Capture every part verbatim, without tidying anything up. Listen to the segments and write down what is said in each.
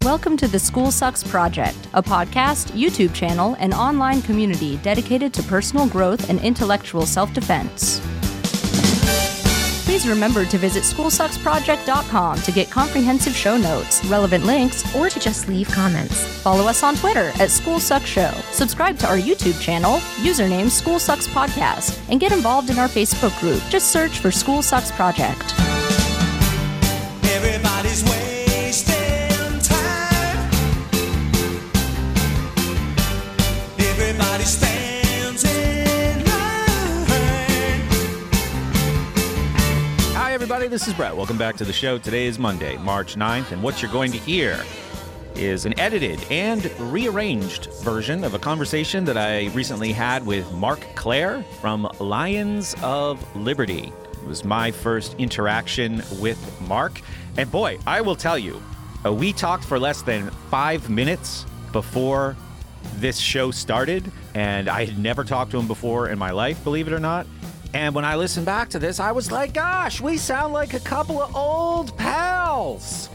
Welcome to the School Sucks Project, a podcast, YouTube channel, and online community dedicated to personal growth and intellectual self-defense. Please remember to visit school sucks project dot com to get comprehensive show notes, relevant links, or to just leave comments. Follow us on Twitter at School Sucks Show. Subscribe to our YouTube channel, username School Sucks Podcast, and get involved in our Facebook group. Just search for School Sucks Project. Everybody's wasting time. Everybody stands in line. Hi, everybody. This is Brett. Welcome back to the show. Today is Monday, March ninth, and what you're going to hear is an edited and rearranged version of a conversation that I recently had with Marc Clair from Lions of Liberty. It was my first interaction with Marc. And boy, I will tell you, uh, we talked for less than five minutes before this show started, and I had never talked to him before in my life, believe it or not. And when I listened back to this, I was like, gosh, we sound like a couple of old pals.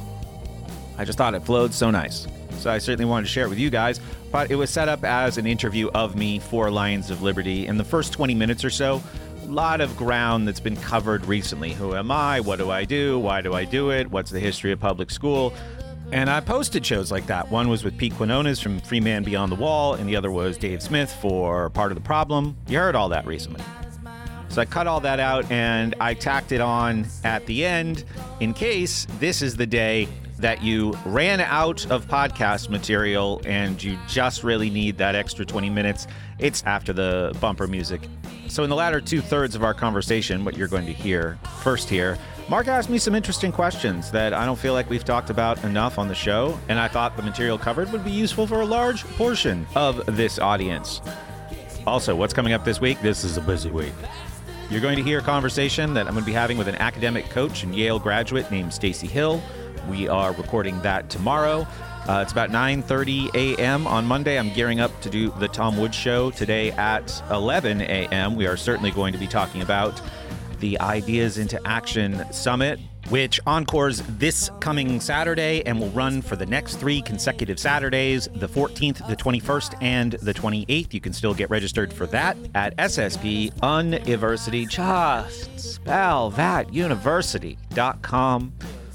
I just thought it flowed so nice. So I certainly wanted to share it with you guys, but it was set up as an interview of me for Lions of Liberty. In the first twenty minutes or so, a lot of ground that's been covered recently. Who am I? What do I do? Why do I do it? What's the history of public school? And I posted shows like that. One was with Pete Quinones from Free Man Beyond the Wall, and the other was Dave Smith for Part of the Problem. You heard all that recently. So I cut all that out, and I tacked it on at the end in case this is the day that you ran out of podcast material and you just really need that extra twenty minutes. It's after the bumper music. So in the latter two-thirds of our conversation, what you're going to hear first here, Marc asked me some interesting questions that I don't feel like we've talked about enough on the show, and I thought the material covered would be useful for a large portion of this audience. Also, what's coming up this week? This is a busy week. You're going to hear a conversation that I'm going to be having with an academic coach and Yale graduate named Stacy Hill. We are recording that tomorrow. Uh, it's about nine thirty a.m. on Monday. I'm gearing up to do the Tom Woods Show today at eleven a.m. We are certainly going to be talking about the Ideas into Action Summit, which encores this coming Saturday and will run for the next three consecutive Saturdays, the fourteenth, the twenty-first, and the twenty-eighth. You can still get registered for that at S S P University. Just spell that, university.com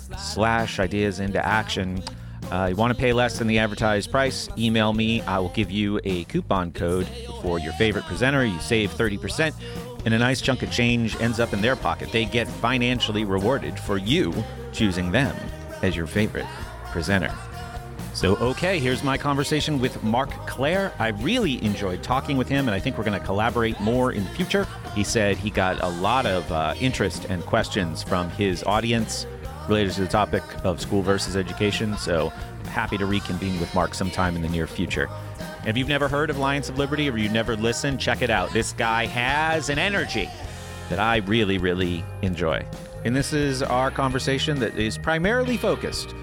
slash ideas into action. Uh, you want to pay less than the advertised price? Email me. I will give you a coupon code for your favorite presenter. You save thirty percent, and a nice chunk of change ends up in their pocket. They get financially rewarded for you choosing them as your favorite presenter. So, okay, here's my conversation with Marc Clair. I really enjoyed talking with him, and I think we're going to collaborate more in the future. He said he got a lot of uh, interest and questions from his audience related to the topic of school versus education, so happy to reconvene with Marc sometime in the near future. And if you've never heard of Lions of Liberty or you've never listened, check it out. This guy has an energy that I really, really enjoy. And this is our conversation that is primarily focused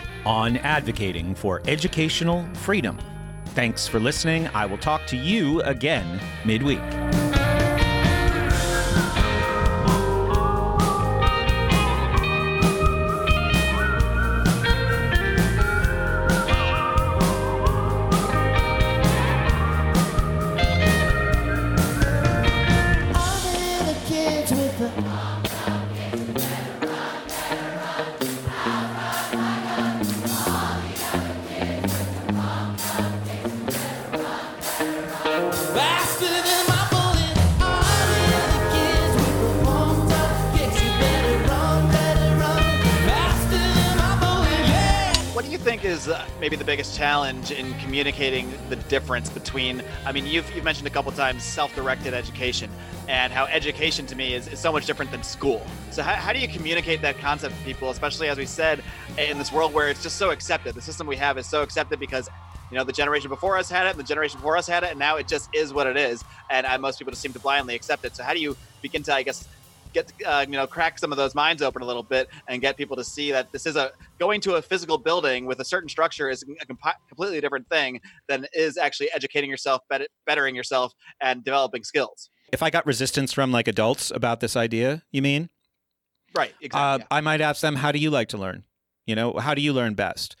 on advocating for educational freedom. Thanks for listening. I will talk to you again midweek. Is uh, maybe the biggest challenge in communicating the difference between, I mean, you've, you've mentioned a couple times self-directed education and how education to me is, is so much different than school. So how, how do you communicate that concept to people, especially as we said, in this world where it's just so accepted? The system we have is so accepted because, you know, the generation before us had it, and the generation before us had it, and now it just is what it is. And uh, most people just seem to blindly accept it. So how do you begin to, I guess, get uh, you know crack some of those minds open a little bit and get people to see that this is a going to a physical building with a certain structure is a comp- completely different thing than is actually educating yourself, bet- bettering yourself, and developing skills. If I got resistance from like adults about this idea, you mean? Right. Exactly. Uh, yeah. I might ask them, how do you like to learn? You know, how do you learn best?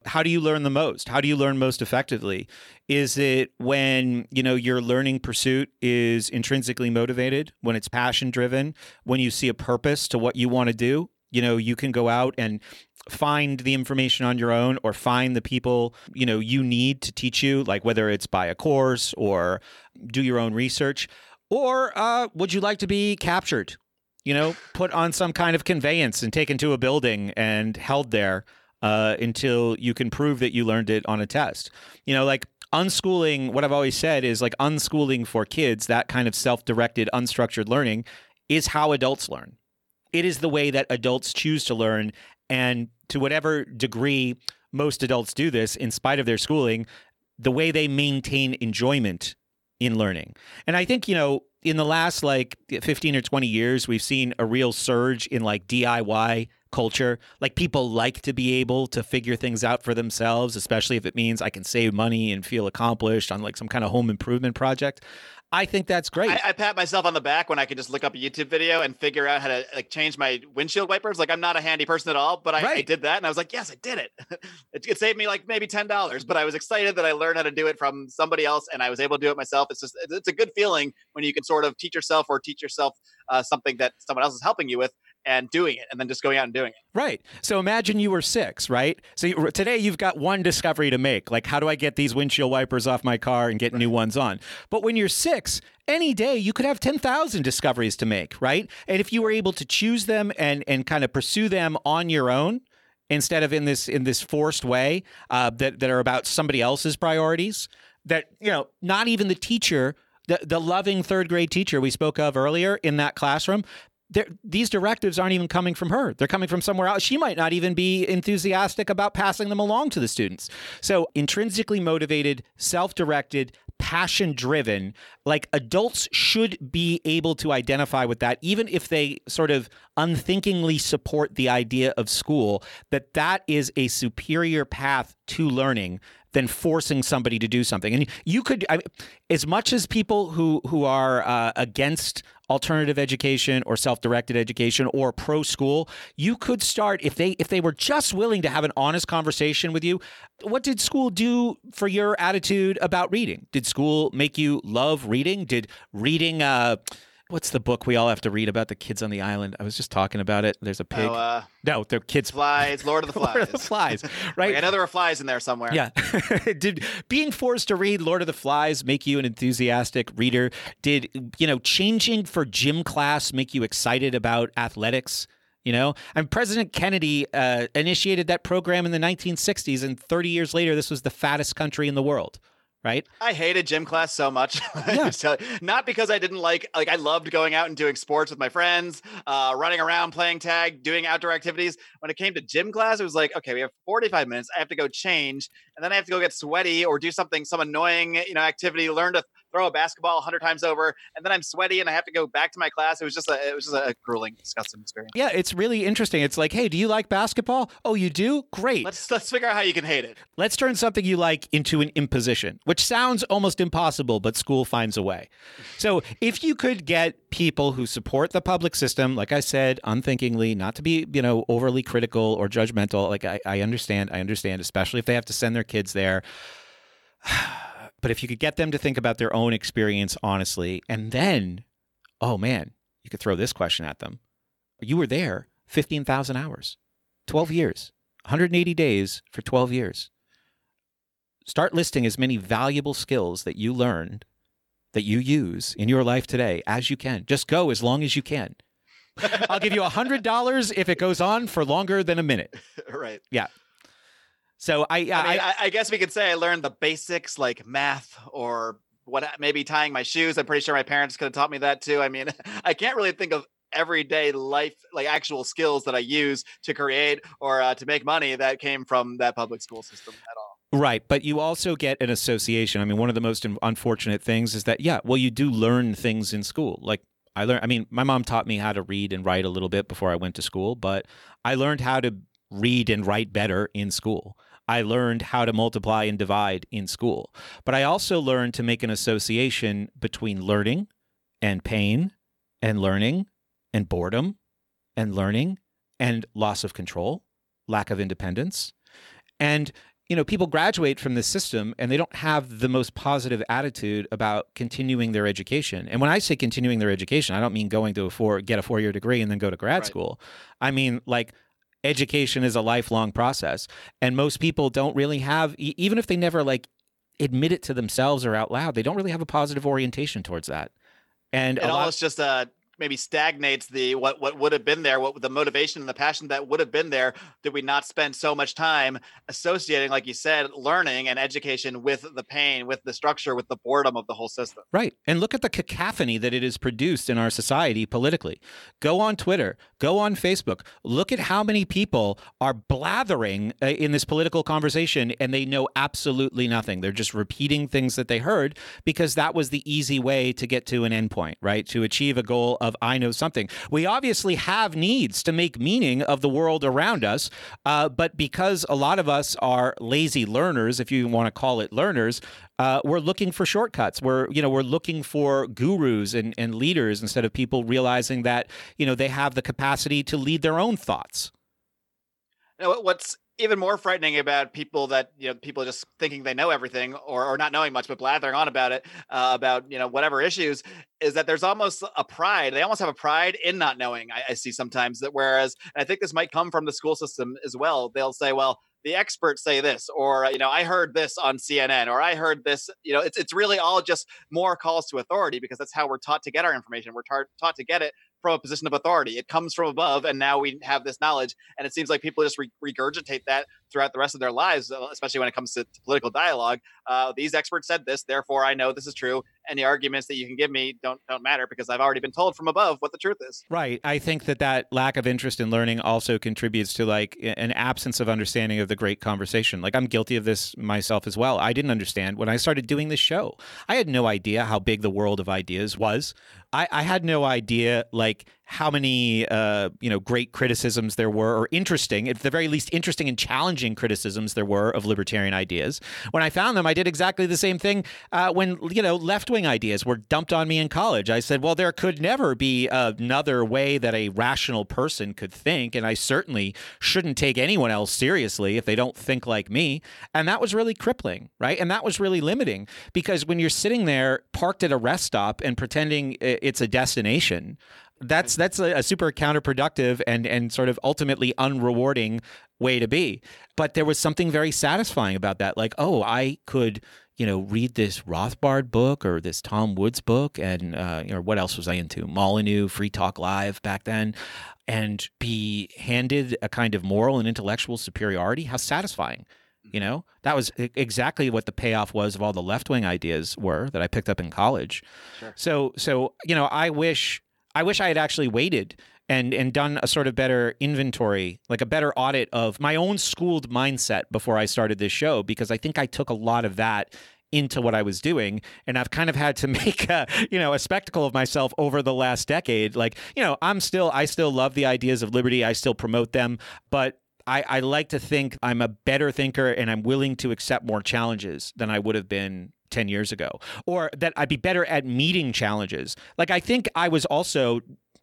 how do you learn the most? How do you learn most effectively? Is it when, you know, your learning pursuit is intrinsically motivated, when it's passion driven, when you see a purpose to what you want to do? You know, you can go out and find the information on your own or find the people, you know, you need to teach you, like whether it's buy a course or do your own research. Or uh, would you like to be captured, you know, put on some kind of conveyance and taken to a building and held there uh, until you can prove that you learned it on a test? You know, like unschooling, what I've always said is like unschooling for kids, that kind of self-directed, unstructured learning is how adults learn. It is the way that adults choose to learn. And to whatever degree most adults do this, in spite of their schooling, the way they maintain enjoyment in learning. And I think, you know, in the last like fifteen or twenty years, we've seen a real surge in like D I Y culture. Like people like to be able to figure things out for themselves, especially if it means I can save money and feel accomplished on like some kind of home improvement project. I think that's great. I, I pat myself on the back when I can just look up a YouTube video and figure out how to like change my windshield wipers. Like I'm not a handy person at all, but I, Right. I did that and I was like, yes, I did it. it. It saved me like maybe ten dollars, but I was excited that I learned how to do it from somebody else and I was able to do it myself. It's just, it's a good feeling when you can sort of teach yourself or teach yourself uh, something that someone else is helping you with and doing it and then just going out and doing it. Right. So imagine you were six, right? So you, today you've got one discovery to make. Like, how do I get these windshield wipers off my car and get new ones on? But when you're six, any day you could have ten thousand discoveries to make, right? And if you were able to choose them and and kind of pursue them on your own, instead of in this in this forced way uh, that, that are about somebody else's priorities, that, you know, not even the teacher, the, the loving third grade teacher we spoke of earlier in that classroom, They're, these directives aren't even coming from her. They're coming from somewhere else. She might not even be enthusiastic about passing them along to the students. So intrinsically motivated, self-directed, passion-driven, like adults should be able to identify with that, even if they sort of unthinkingly support the idea of school, that that is a superior path to learning than forcing somebody to do something. And you could, I mean, as much as people who who are uh, against alternative education or self-directed education or pro school, you could start if they if they were just willing to have an honest conversation with you. What did school do for your attitude about reading? Did school make you love reading? Did reading uh what's the book we all have to read about the kids on the island? I was just talking about it. There's a pig. Oh, uh, no, they're kids. Flies, Lord of the Flies. Lord of the Flies, right? Like, I know there were flies in there somewhere. Yeah. Did being forced to read Lord of the Flies make you an enthusiastic reader? Did, you know, changing for gym class make you excited about athletics? You know, and President Kennedy uh, initiated that program in the nineteen sixties, and thirty years later, this was the fattest country in the world. Right? I hated gym class so much. Yeah. So, not because I didn't like, like I loved going out and doing sports with my friends, uh, running around, playing tag, doing outdoor activities. When it came to gym class, it was like, okay, we have forty-five minutes. I have to go change, and then I have to go get sweaty or do something, some annoying, you know, activity, learn to throw a basketball a hundred times over, and then I'm sweaty and I have to go back to my class. It was just a, it was just a grueling, disgusting experience. Yeah, it's really interesting. It's like, hey, do you like basketball? Oh, you do? Great. Let's let's figure out how you can hate it. Let's turn something you like into an imposition, which sounds almost impossible, but school finds a way. So if you could get people who support the public system, like I said, unthinkingly, not to be, you know, overly critical or judgmental, like I, I understand, I understand, especially if they have to send their kids there. But if you could get them to think about their own experience honestly, and then, oh man, you could throw this question at them. You were there fifteen thousand hours, twelve years, one hundred eighty days for twelve years. Start listing as many valuable skills that you learned, that you use in your life today as you can. Just go as long as you can. I'll give you one hundred dollars if it goes on for longer than a minute. Right. Yeah. So I, I, I, mean, I, I guess we could say I learned the basics like math or what, maybe tying my shoes. I'm pretty sure my parents could have taught me that too. I mean, I can't really think of everyday life, like actual skills that I use to create or uh, to make money that came from that public school system at all. Right. But you also get an association. I mean, one of the most unfortunate things is that, yeah, well, you do learn things in school. Like I learned, I mean, my mom taught me how to read and write a little bit before I went to school, but I learned how to read and write better in school. I learned how to multiply and divide in school. But I also learned to make an association between learning and pain and learning and boredom and learning and loss of control, lack of independence. And you know, people graduate from this system and they don't have the most positive attitude about continuing their education. And when I say continuing their education, I don't mean going to a four, get a four-year degree and then go to grad Right. school. I mean, like, education is a lifelong process. And most people don't really have, e- even if they never like admit it to themselves or out loud, they don't really have a positive orientation towards that. And It a lot, almost just uh maybe stagnates the what what would have been there, what the motivation and the passion that would have been there. Did we not spend so much time associating, like you said, learning and education with the pain, with the structure, with the boredom of the whole system? right. And look at the cacophony that it has produced in our society politically. Go on Twitter, go on Facebook. Look at how many people are blathering uh, in this political conversation and they know absolutely nothing. They're just repeating things that they heard because that was the easy way to get to an endpoint, right? To achieve a goal of I know something. We obviously have needs to make meaning of the world around us, uh, but because a lot of us are lazy learners, if you want to call it learners, uh, we're looking for shortcuts. We're, you know, we're looking for gurus and, and leaders instead of people realizing that, you know, they have the capacity to lead their own thoughts. You know, what- what's even more frightening about people that, you know, people just thinking they know everything or, or not knowing much, but blathering on about it, uh, about, you know, whatever issues, is that there's almost a pride. They almost have a pride in not knowing. I, I see sometimes that, whereas, and I think this might come from the school system as well. They'll say, well, the experts say this, or, you know, I heard this on C N N, or I heard this, you know, it's, it's really all just more calls to authority because that's how we're taught to get our information. We're tar- taught to get it from a position of authority. It comes from above, and now we have this knowledge. And it seems like people just re- regurgitate that throughout the rest of their lives, uh, especially when it comes to, to political dialogue. Uh, these experts said this, therefore I know this is true. And the arguments that you can give me don't don't matter because I've already been told from above what the truth is. Right. I think that that lack of interest in learning also contributes to like an absence of understanding of the great conversation. Like I'm guilty of this myself as well. I didn't understand when I started doing this show. I had no idea how big the world of ideas was. I, I had no idea like how many uh, you know great criticisms there were, or interesting, at the very least, interesting and challenging criticisms there were of libertarian ideas. When I found them, I did exactly the same thing uh, when you know left-wing ideas were dumped on me in college. I said, well, there could never be another way that a rational person could think, and I certainly shouldn't take anyone else seriously if they don't think like me. And that was really crippling, right? And that was really limiting because when you're sitting there parked at a rest stop and pretending it's a destination, That's that's a, a super counterproductive and and sort of ultimately unrewarding way to be. But there was something very satisfying about that. Like, oh, I could, you know, read this Rothbard book or this Tom Woods book, and uh, you know, what else was I into? Molyneux, Free Talk Live back then, and be handed a kind of moral and intellectual superiority. How satisfying. You know, that was exactly what the payoff was of all the left-wing ideas were that I picked up in college. Sure. So, so you know, I wish. I wish I had actually waited and and done a sort of better inventory, like a better audit of my own schooled mindset before I started this show, because I think I took a lot of that into what I was doing, and I've kind of had to make a, you know, a spectacle of myself over the last decade. Like, you know, I'm still, I still love the ideas of liberty. I still promote them, but I, I like to think I'm a better thinker and I'm willing to accept more challenges than I would have been ten years ago, or that I'd be better at meeting challenges. Like, I think I was also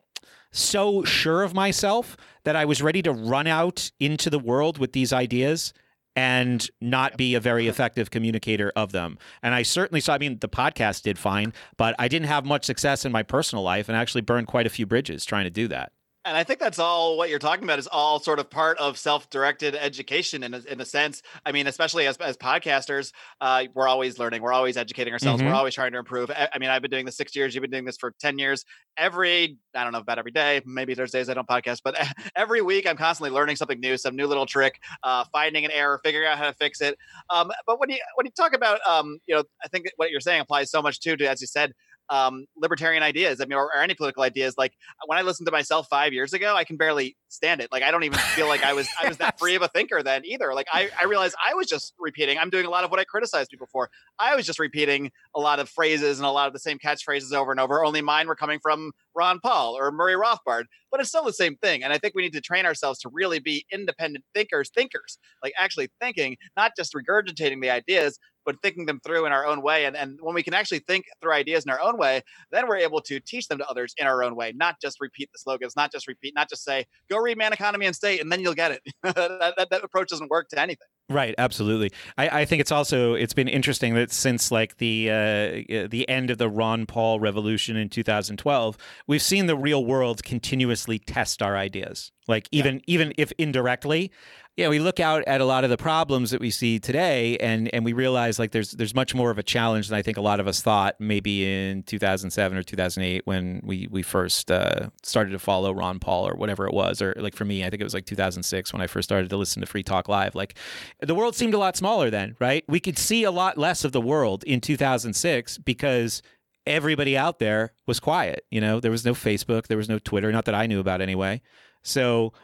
so sure of myself that I was ready to run out into the world with these ideas and not be a very effective communicator of them. And I certainly saw, I mean, the podcast did fine, but I didn't have much success in my personal life and actually burned quite a few bridges trying to do that. And I think that's all what you're talking about is all sort of part of self-directed education in a, in a sense. I mean, especially as, as podcasters, uh, we're always learning. We're always educating ourselves. Mhm. We're always trying to improve. I, I mean, I've been doing this six years. You've been doing this for ten years. Every, I don't know about every day, maybe there's days I don't podcast, but every week I'm constantly learning something new, some new little trick, uh, finding an error, figuring out how to fix it. Um, but when you, when you talk about, um, you know, I think what you're saying applies so much too, to, as you said, um, libertarian ideas. I mean, or, or any political ideas. Like when I listened to myself five years ago, I can barely stand it. Like I don't even feel like I was I was that free of a thinker then either. Like I, I realized I was just repeating. I'm doing a lot of what I criticized people for. I was just repeating a lot of phrases and a lot of the same catchphrases over and over. Only mine were coming from Ron Paul or Murray Rothbard. But it's still the same thing. And I think we need to train ourselves to really be independent thinkers, thinkers, like actually thinking, not just regurgitating the ideas, but thinking them through in our own way. And, and when we can actually think through ideas in our own way, then we're able to teach them to others in our own way, not just repeat the slogans, not just repeat, not just say, go read Man, Economy, and State, and then you'll get it. that, that, that approach doesn't work to anything. Right, absolutely. I, I think it's also it's been interesting that since like the uh, the end of the Ron Paul revolution in two thousand twelve, we've seen the real world continuously test our ideas. Like even yeah. even if indirectly, yeah, we look out at a lot of the problems that we see today, and and we realize like there's there's much more of a challenge than I think a lot of us thought maybe in two thousand seven or two thousand eight when we we first uh, started to follow Ron Paul or whatever it was, or like for me, I think it was like two thousand six when I first started to listen to Free Talk Live. Like the world seemed a lot smaller then, right? We could see a lot less of the world in two thousand six because everybody out there was quiet. You know, there was no Facebook, there was no Twitter, not that I knew about anyway. So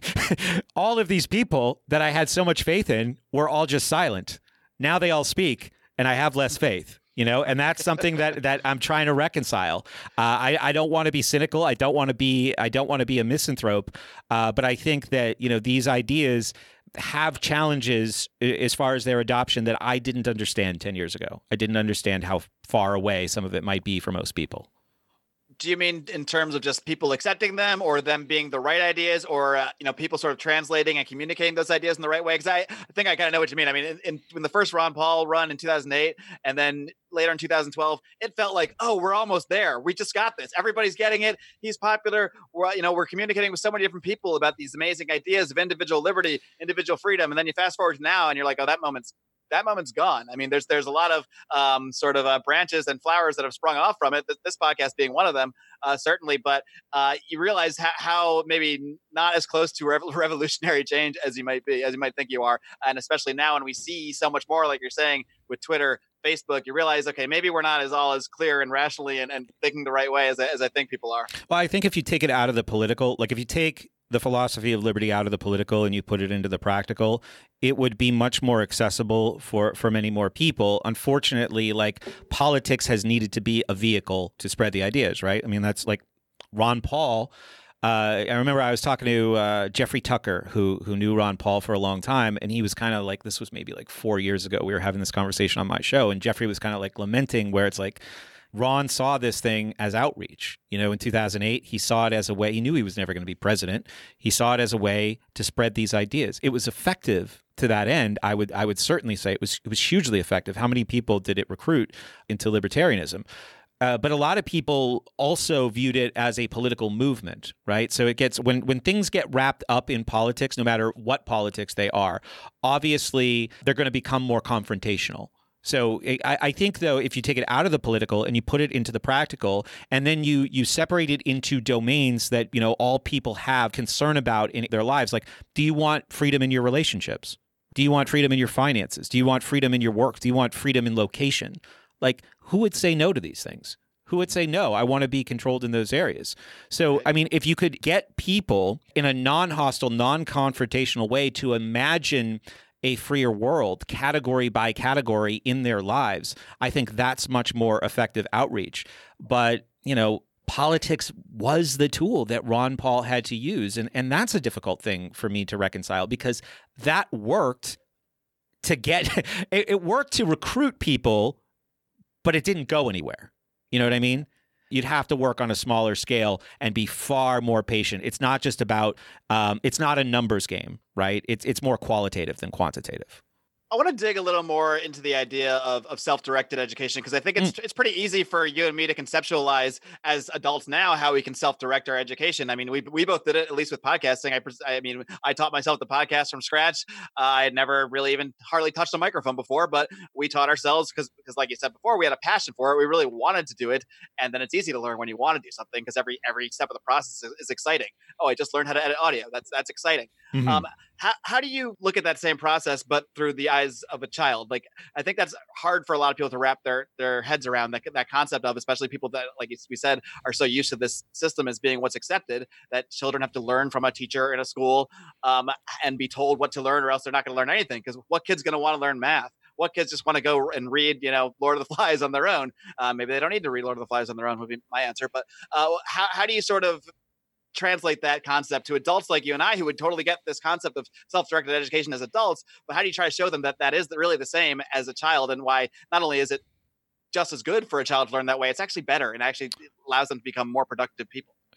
all of these people that I had so much faith in were all just silent. Now they all speak, and I have less faith, you know, and that's something that, that I'm trying to reconcile. Uh, I, I don't want to be cynical. I don't want to be I don't want to be a misanthrope. Uh, but I think that, you know, these ideas have challenges as far as their adoption that I didn't understand ten years ago. I didn't understand how far away some of it might be for most people. Do you mean in terms of just people accepting them, or them being the right ideas, or uh, you know, people sort of translating and communicating those ideas in the right way? Because I, I think I kind of know what you mean. I mean, in, in, in the first Ron Paul run in two thousand eight, and then later in two thousand twelve, it felt like, oh, we're almost there. We just got this. Everybody's getting it. He's popular. We're, you know, we're communicating with so many different people about these amazing ideas of individual liberty, individual freedom, and then you fast forward to now, and you're like, oh, that moment's that moment's gone. I mean, there's there's a lot of um, sort of uh, branches and flowers that have sprung off from it. This, this podcast being one of them, uh, certainly. But uh, you realize ha- how maybe not as close to rev- revolutionary change as you might be, as you might think you are, and especially now when we see so much more, like you're saying, with Twitter, Facebook, you realize, okay, maybe we're not as all as clear and rationally and, and thinking the right way as I, as I think people are. Well, I think if you take it out of the political, like if you take the philosophy of liberty out of the political and you put it into the practical, it would be much more accessible for, for many more people. Unfortunately, like politics has needed to be a vehicle to spread the ideas, right? I mean, that's like Ron Paul. Uh, I remember I was talking to uh, Jeffrey Tucker, who who knew Ron Paul for a long time, and he was kind of like, this was maybe like four years ago, we were having this conversation on my show, and Jeffrey was kind of like lamenting where it's like, Ron saw this thing as outreach. You know, in two thousand eight, he saw it as a way, he knew he was never going to be president. He saw it as a way to spread these ideas. It was effective to that end. I would I would certainly say it was it was hugely effective. How many people did it recruit into libertarianism? Uh, but a lot of people also viewed it as a political movement, right? So it gets, when when things get wrapped up in politics, no matter what politics they are, obviously they're going to become more confrontational. So I, I think, though, if you take it out of the political and you put it into the practical, and then you you separate it into domains that, you know, all people have concern about in their lives, like, do you want freedom in your relationships? Do you want freedom in your finances? Do you want freedom in your work? Do you want freedom in location? Like, who would say no to these things? Who would say, no, I want to be controlled in those areas? So, I mean, if you could get people in a non-hostile, non-confrontational way to imagine a freer world, category by category in their lives, I think that's much more effective outreach. But, you know, politics was the tool that Ron Paul had to use. And, and that's a difficult thing for me to reconcile, because that worked to get, it, it worked to recruit people, but it didn't go anywhere. You know what I mean? You'd have to work on a smaller scale and be far more patient. It's not just about, um, it's not a numbers game, right? It's it's more qualitative than quantitative. I want to dig a little more into the idea of, of self-directed education, because I think it's mm. it's pretty easy for you and me to conceptualize as adults now how we can self-direct our education. I mean, we we both did it, at least with podcasting. I, I mean, I taught myself the podcast from scratch. Uh, I had never really even hardly touched a microphone before, but we taught ourselves because, because like you said before, we had a passion for it. We really wanted to do it. And then it's easy to learn when you want to do something, because every every step of the process is, is exciting. Oh, I just learned how to edit audio. That's that's exciting. Mm-hmm. Um, how how do you look at that same process, but through the eyes of a child? Like, I think that's hard for a lot of people to wrap their their heads around, that that concept of, especially people that, like we said, are so used to this system as being what's accepted, that children have to learn from a teacher in a school um, and be told what to learn, or else they're not going to learn anything. Because what kid's going to want to learn math? What kids just want to go and read, you know, Lord of the Flies on their own? Uh, maybe they don't need to read Lord of the Flies on their own, would be my answer. But uh, how how do you sort of translate that concept to adults like you and I, who would totally get this concept of self-directed education as adults, but how do you try to show them that that is really the same as a child, and why not only is it just as good for a child to learn that way, it's actually better and actually allows them to become more productive people?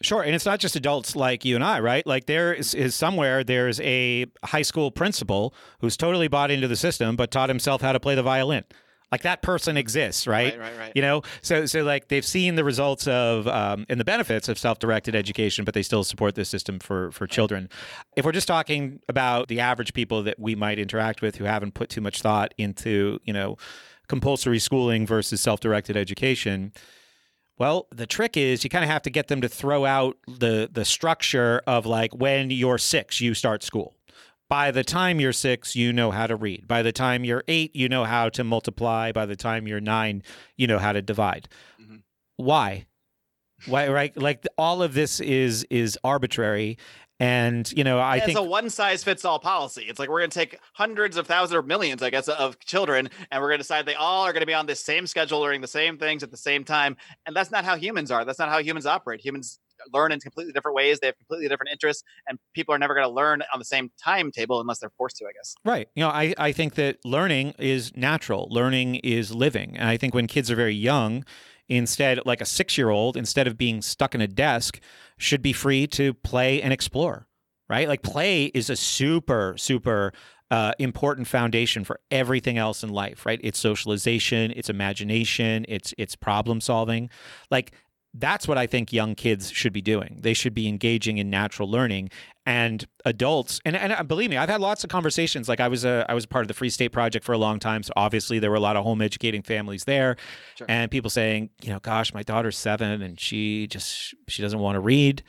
Sure. And it's not just adults like you and I, right? Like there is, is somewhere there's a high school principal who's totally bought into the system, but taught himself how to play the violin. Like that person exists, right? Right, right, right. You know, so so like they've seen the results of um, and the benefits of self-directed education, but they still support this system for for children. If we're just talking about the average people that we might interact with who haven't put too much thought into, you know, compulsory schooling versus self-directed education, well, the trick is you kind of have to get them to throw out the the structure of like when you're six, you start school. By the time you're six, you know how to read. By the time you're eight, you know how to multiply. By the time you're nine, you know how to divide. Mm-hmm. Why? Why? Right? Like all of this is is arbitrary, and you know I it's think a one size fits all policy. It's like we're going to take hundreds of thousands or millions, I guess, of children, and we're going to decide they all are going to be on this same schedule, learning the same things at the same time. And that's not how humans are. That's not how humans operate. Humans learn in completely different ways. They have completely different interests, and people are never going to learn on the same timetable unless they're forced to, I guess. Right. You know, I, I think that learning is natural. Learning is living. And I think when kids are very young, instead, like a six-year-old, instead of being stuck in a desk, should be free to play and explore, right? Like play is a super, super uh, important foundation for everything else in life, right? It's socialization, it's imagination, it's it's problem solving. Like that's what I think young kids should be doing. They should be engaging in natural learning. And adults, and, and believe me, I've had lots of conversations. Like I was a I was a part of the Free State Project for a long time, so obviously there were a lot of home educating families there, sure. And people saying, you know, gosh, my daughter's seven and she just she doesn't want to read.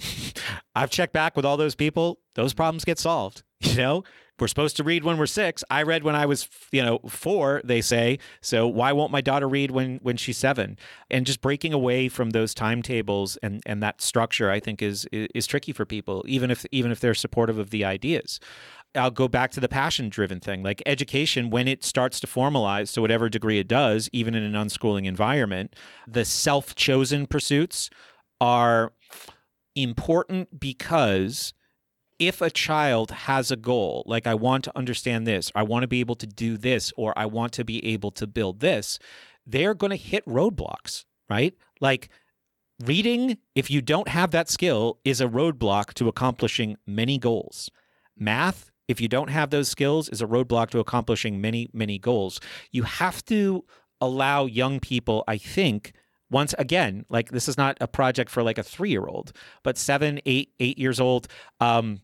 I've checked back with all those people; those problems get solved. You know, we're supposed to read when we're six. I read when I was, you know, four, they say. So why won't my daughter read when when she's seven? And just breaking away from those timetables and, and that structure, I think, is, is is tricky for people, even if even if they're supportive of the ideas. I'll go back to the passion-driven thing. Like education, when it starts to formalize to whatever degree it does, even in an unschooling environment, the self-chosen pursuits are important because if a child has a goal, like I want to understand this, I want to be able to do this, or I want to be able to build this, they're going to hit roadblocks, right? Like reading, if you don't have that skill, is a roadblock to accomplishing many goals. Math, if you don't have those skills, is a roadblock to accomplishing many, many goals. You have to allow young people, I think, once again, like this is not a project for like a three-year-old, but seven, eight, eight years old. Um,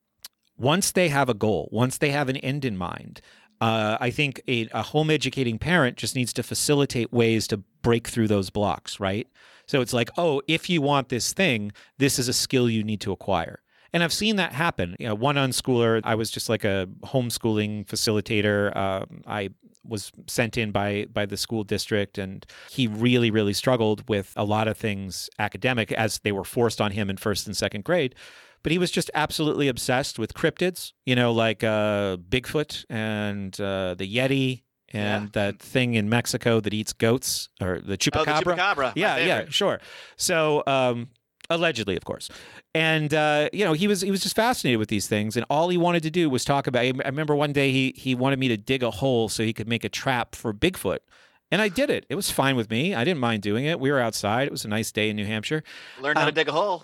once they have a goal, once they have an end in mind, uh, I think a, a home educating parent just needs to facilitate ways to break through those blocks, right? So it's like, oh, if you want this thing, this is a skill you need to acquire. And I've seen that happen. You know, one unschooler, I was just like a homeschooling facilitator. Um, I was sent in by by the school district, and he really, really struggled with a lot of things academic as they were forced on him in first and second grade. But he was just absolutely obsessed with cryptids, you know, like uh, Bigfoot and uh, the Yeti and yeah. that thing in Mexico that eats goats, or the chupacabra. Oh, the chupacabra. Yeah, yeah, sure. So um, allegedly, of course. And, uh, you know, he was he was just fascinated with these things. And all he wanted to do was talk about, I remember one day he he wanted me to dig a hole so he could make a trap for Bigfoot. And I did it. It was fine with me. I didn't mind doing it. We were outside. It was a nice day in New Hampshire. Learn how um, to dig a hole.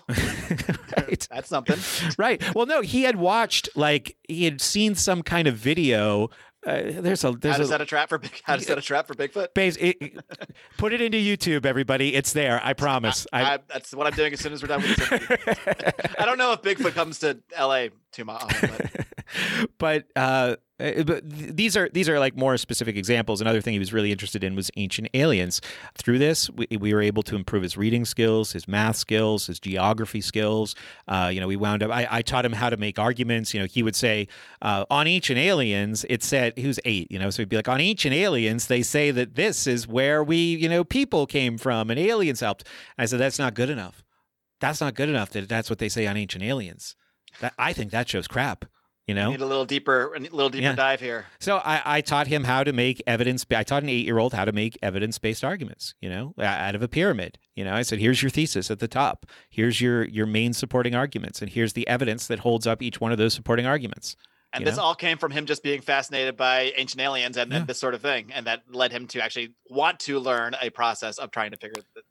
Right. That's something. Right. Well, no, he had watched, like, he had seen some kind of video. Uh, there's a there's how to a, set a trap for how to set a trap for Bigfoot. Base, it, it, put it into YouTube, everybody. It's there. I promise. I, I, I, that's what I'm doing as soon as we're done with this. I don't know if Bigfoot comes to L A too much, but, but uh, but these are these are like more specific examples. Another thing he was really interested in was ancient aliens. Through this, we, we were able to improve his reading skills, his math skills, his geography skills. Uh, you know, we wound up. I, I taught him how to make arguments. You know, he would say uh, on ancient aliens, it said he was eight. You know, so he'd be like, on ancient aliens, they say that this is where we, you know, people came from and aliens helped. I said that's not good enough. That's not good enough. That that's what they say on ancient aliens. That, I think that shows crap. You know, need a little deeper, a little deeper yeah. dive here. So I, I taught him how to make evidence. I taught an eight-year-old how to make evidence-based arguments. You know, out of a pyramid. You know, I said, here's your thesis at the top. Here's your your main supporting arguments, and here's the evidence that holds up each one of those supporting arguments. And you this know? all came from him just being fascinated by ancient aliens and, yeah. and this sort of thing, and that led him to actually want to learn a process of trying to figure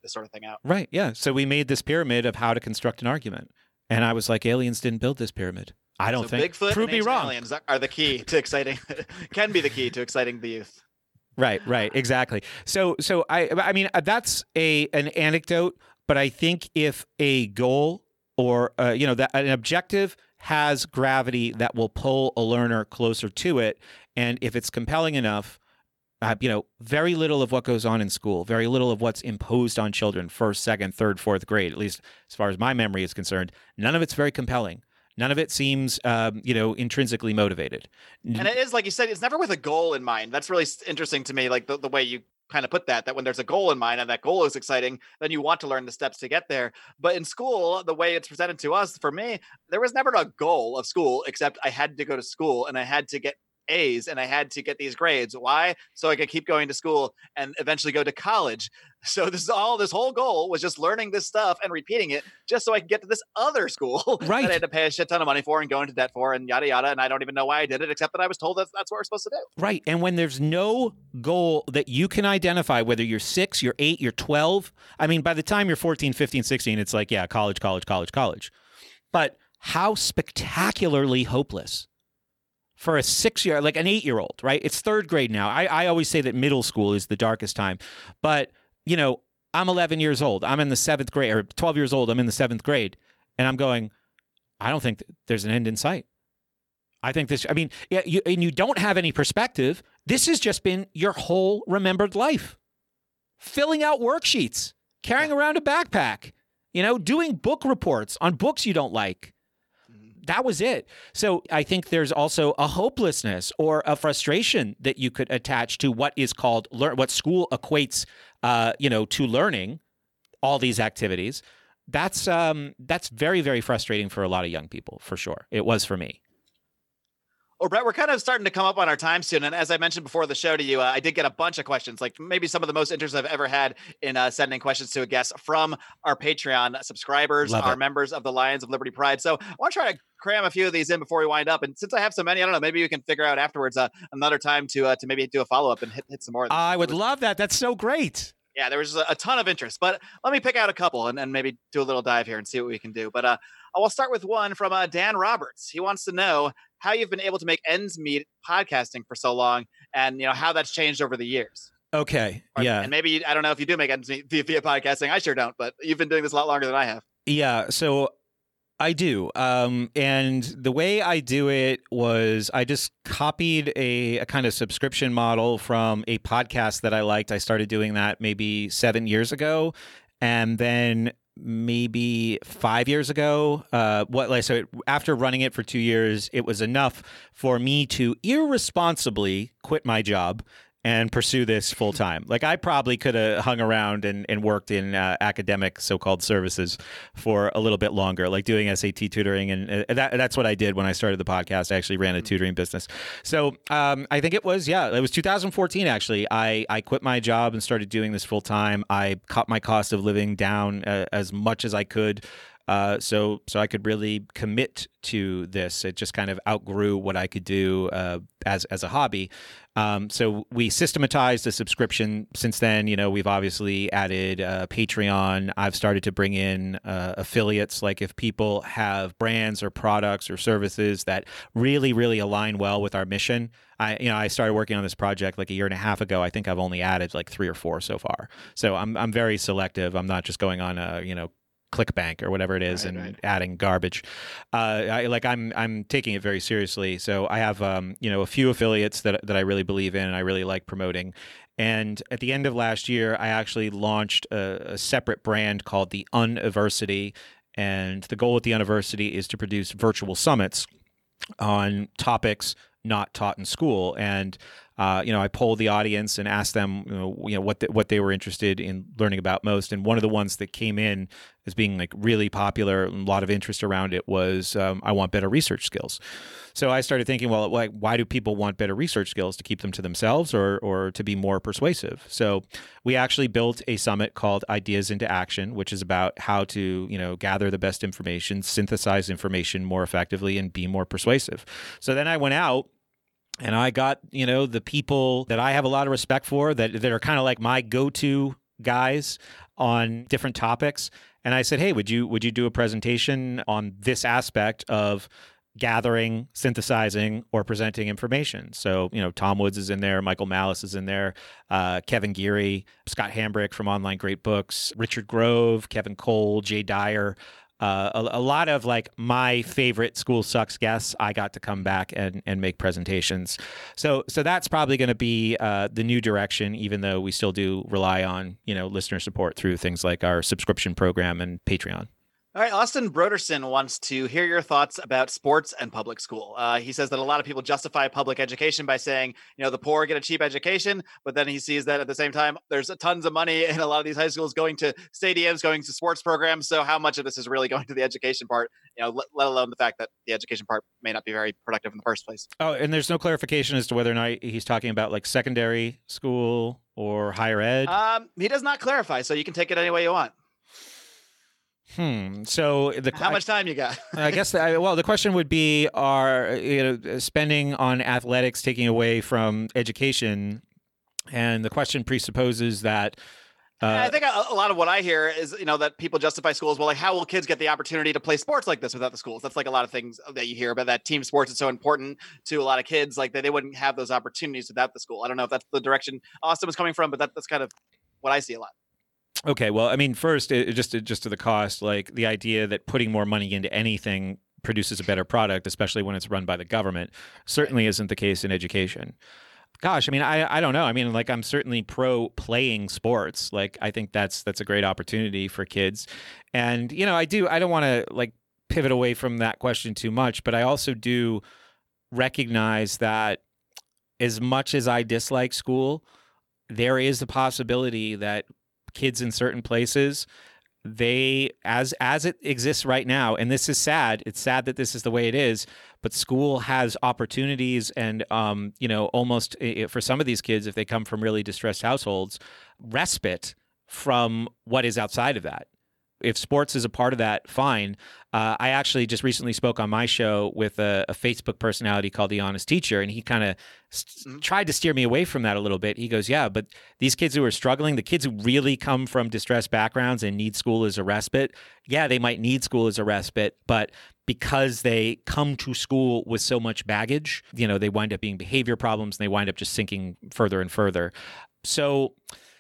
this sort of thing out. Right. Yeah. So we made this pyramid of how to construct an argument. And I was like, aliens didn't build this pyramid. I don't so think. Bigfoot Prove and me ancient wrong. aliens are the key to exciting, can be the key to exciting the youth. Right, right, exactly. So, so I, I mean, uh, that's a an anecdote, but I think if a goal or uh, you know that an objective has gravity that will pull a learner closer to it, and if it's compelling enough, uh, you know, very little of what goes on in school, very little of what's imposed on children, first, second, third, fourth grade, at least as far as my memory is concerned, none of it's very compelling. None of it seems, um, you know, intrinsically motivated. And it is, like you said, it's never with a goal in mind. That's really interesting to me, like the, the way you kind of put that, that when there's a goal in mind and that goal is exciting, then you want to learn the steps to get there. But in school, the way it's presented to us, for me, there was never a goal of school, except I had to go to school and I had to get A's and I had to get these grades. Why? So I could keep going to school and eventually go to college. So this is all, this whole goal was just learning this stuff and repeating it just so I could get to this other school Right. that I had to pay a shit ton of money for and go into debt for and yada, yada. And I don't even know why I did it, except that I was told that that's what we're supposed to do. Right. And when there's no goal that you can identify, whether you're six, you're eight, you're twelve, I mean, by the time you're fourteen, fifteen, sixteen, it's like, yeah, college, college, college, college. But how spectacularly hopeless for a six-year, like an eight-year-old, right? It's third grade now. I, I always say that middle school is the darkest time. But, you know, I'm eleven years old. I'm in the seventh grade, or twelve years old. I'm in the seventh grade. And I'm going, I don't think there's an end in sight. I think this, I mean, yeah, you, and you don't have any perspective. This has just been your whole remembered life. Filling out worksheets, carrying around a backpack, you know, doing book reports on books you don't like. That was it. So I think there's also a hopelessness or a frustration that you could attach to what is called learn, what school equates, uh, you know, to learning all these activities. That's um, that's very, very frustrating for a lot of young people, for sure. It was for me. Well, Brett, we're kind of starting to come up on our time soon. And as I mentioned before the show to you, uh, I did get a bunch of questions, like maybe some of the most interest I've ever had in uh, sending questions to a guest from our Patreon subscribers, Love our it. members of the Lions of Liberty Pride. So I want to try to cram a few of these in before we wind up. And since I have so many, I don't know, maybe we can figure out afterwards uh, another time to uh, to maybe do a follow-up and hit, hit some more. I would love that. That's so great. Yeah, there was a, a ton of interest, but let me pick out a couple and, and maybe do a little dive here and see what we can do. But uh, I will start with one from uh, Dan Roberts. He wants to know how you've been able to make ends meet podcasting for so long, and you know how that's changed over the years. Okay. Or- Yeah. and maybe I don't know if you do make ends meet via, via podcasting. I sure don't, but you've been doing this a lot longer than I have. Yeah, so I do. Um, and the way I do it was I just copied a, a kind of subscription model from a podcast that I liked. I started doing that maybe seven years ago. And then maybe five years ago, uh, what like so it, after running it for two years, it was enough for me to irresponsibly quit my job and pursue this full time. Like I probably could have hung around and, and worked in uh, academic so-called services for a little bit longer, like doing S A T tutoring. And uh, that, that's what I did when I started the podcast. I actually ran a tutoring business. So um, I think it was, yeah, it was two thousand fourteen, actually. I, I quit my job and started doing this full time. I cut my cost of living down uh, as much as I could. Uh, so so I could really commit to this. It just kind of outgrew what I could do uh, as as a hobby. Um, so we systematized a subscription. Since then, you know, we've obviously added uh, Patreon. I've started to bring in uh, affiliates. Like if people have brands or products or services that really, really align well with our mission. I, you know, I started working on this project like a year and a half ago. I think I've only added like three or four so far. So I'm I'm very selective. I'm not just going on a, you know, ClickBank or whatever it is, Right, and right. adding garbage. Uh, I, like I'm, I'm taking it very seriously. So I have, um, you know, a few affiliates that that I really believe in and I really like promoting. And at the end of last year, I actually launched a, a separate brand called the University. And the goal with the University is to produce virtual summits on topics not taught in school. And uh, you know, I polled the audience and asked them, you know, you know what the, what they were interested in learning about most. And one of the ones that came in as being like really popular, and a lot of interest around it, was um, I want better research skills. So I started thinking, well, like, why do people want better research skills? To keep them to themselves, or or to be more persuasive? So we actually built a summit called Ideas into Action, which is about how to, you know, gather the best information, synthesize information more effectively, and be more persuasive. So then I went out and I got, you know, the people that I have a lot of respect for, that that are kind of like my go-to guys on different topics. And I said, hey, would you would you do a presentation on this aspect of gathering, synthesizing, or presenting information? So, you know, Tom Woods is in there, Michael Malice is in there, uh, Kevin Geary, Scott Hambrick from Online Great Books, Richard Grove, Kevin Cole, Jay Dyer. Uh, a, a lot of like my favorite School Sucks guests, I got to come back and, and make presentations. So so that's probably going to be uh, the new direction, even though we still do rely on, you know, listener support through things like our subscription program and Patreon. All right, Austin Broderson wants to hear your thoughts about sports and public school. Uh, he says that a lot of people justify public education by saying, you know, the poor get a cheap education, but then he sees that at the same time, there's tons of money in a lot of these high schools going to stadiums, going to sports programs. So how much of this is really going to the education part, you know, let, let alone the fact that the education part may not be very productive in the first place. Oh, and there's no clarification as to whether or not he's talking about like secondary school or higher ed? Um, he does not clarify, so you can take it any way you want. Hmm. So the How much time you got? I guess the, well, the question would be: are you know spending on athletics taking away from education? And the question presupposes that. Uh, I think a, a lot of what I hear is, you know, that people justify schools. Well, like, how will kids get the opportunity to play sports like this without the schools? That's like a lot of things that you hear about that team sports is so important to a lot of kids. Like that they wouldn't have those opportunities without the school. I don't know if that's the direction Austin was coming from, but that, that's kind of what I see a lot. Okay, well, I mean, first, it, just just to the cost, like the idea that putting more money into anything produces a better product, especially when it's run by the government, certainly isn't the case in education. Gosh, I mean, I I don't know. I mean, like I'm certainly pro playing sports. Like I think that's that's a great opportunity for kids, and you know, I do. I don't want to like pivot away from that question too much, but I also do recognize that as much as I dislike school, there is a possibility that kids in certain places, they as as it exists right now, and this is sad. It's sad that this is the way it is, but school has opportunities, and um, you know, almost for some of these kids, if they come from really distressed households, respite from what is outside of that. If sports is a part of that, fine. Uh, I actually just recently spoke on my show with a, a Facebook personality called The Honest Teacher, and he kind of st- tried to steer me away from that a little bit. He goes, yeah, but these kids who are struggling, the kids who really come from distressed backgrounds and need school as a respite, yeah, they might need school as a respite, but because they come to school with so much baggage, you know, they wind up being behavior problems, and they wind up just sinking further and further. So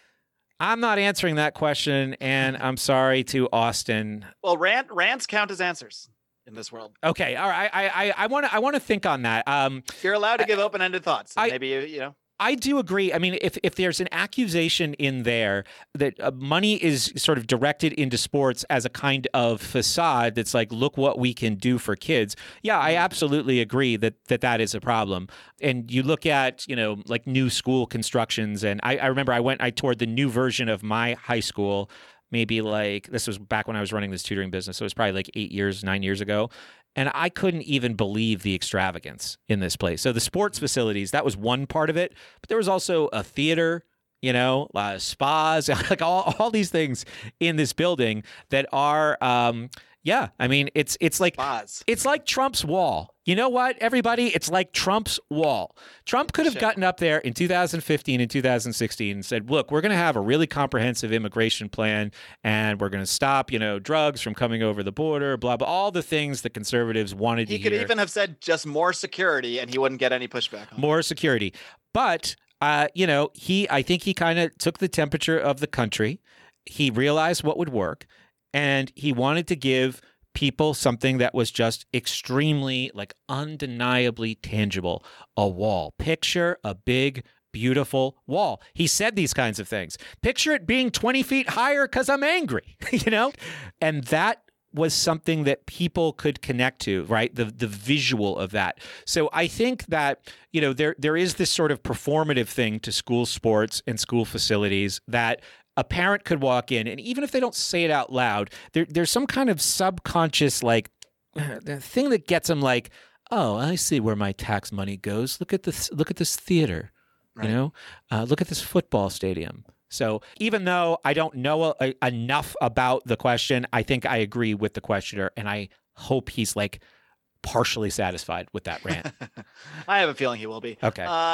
I'm not answering that question, and I'm sorry to Austin. Well, rant rants count as answers in this world. Okay, all right. I I want to I want to think on that. Um, You're allowed to give open-ended thoughts. I, Maybe you, you know. I do agree. I mean, if if there's an accusation in there that uh, money is sort of directed into sports as a kind of facade that's like, look what we can do for kids. Yeah, I absolutely agree that that, that is a problem. And you look at, you know, like new school constructions. And I, I remember I went, I toured the new version of my high school, maybe like, this was back when I was running this tutoring business. So it was probably like eight years, nine years ago. And I couldn't even believe the extravagance in this place. So the sports facilities, that was one part of it. But there was also a theater, you know, uh, spas, like all, all these things in this building that are, um, yeah, I mean, it's it's like Spas. It's like Trump's wall. You know what, everybody? It's like Trump's wall. Trump could have Sure. gotten up there in two thousand fifteen and two thousand sixteen and said, look, we're going to have a really comprehensive immigration plan, and we're going to stop, you know, drugs from coming over the border, blah, blah, all the things that conservatives wanted He to could hear. even have said just more security, and he wouldn't get any pushback on it. More security. But, uh, you know, he, I think he kind of took the temperature of the country. He realized what would work, and he wanted to give people something that was just extremely, like, undeniably tangible. A wall. Picture a big, beautiful wall. He said these kinds of things. Picture it being twenty feet higher because I'm angry, you know? And that was something that people could connect to, right? The the visual of that. So I think that, you know, there there is this sort of performative thing to school sports and school facilities that a parent could walk in, and even if they don't say it out loud, there there's some kind of subconscious, like, the thing that gets them like, oh, I see where my tax money goes. Look at this, look at this theater, Right. you know, uh, look at this football stadium. So even though I don't know a, a, enough about the question, I think I agree with the questioner, and I hope he's like partially satisfied with that rant. I have a feeling he will be. Okay. Um,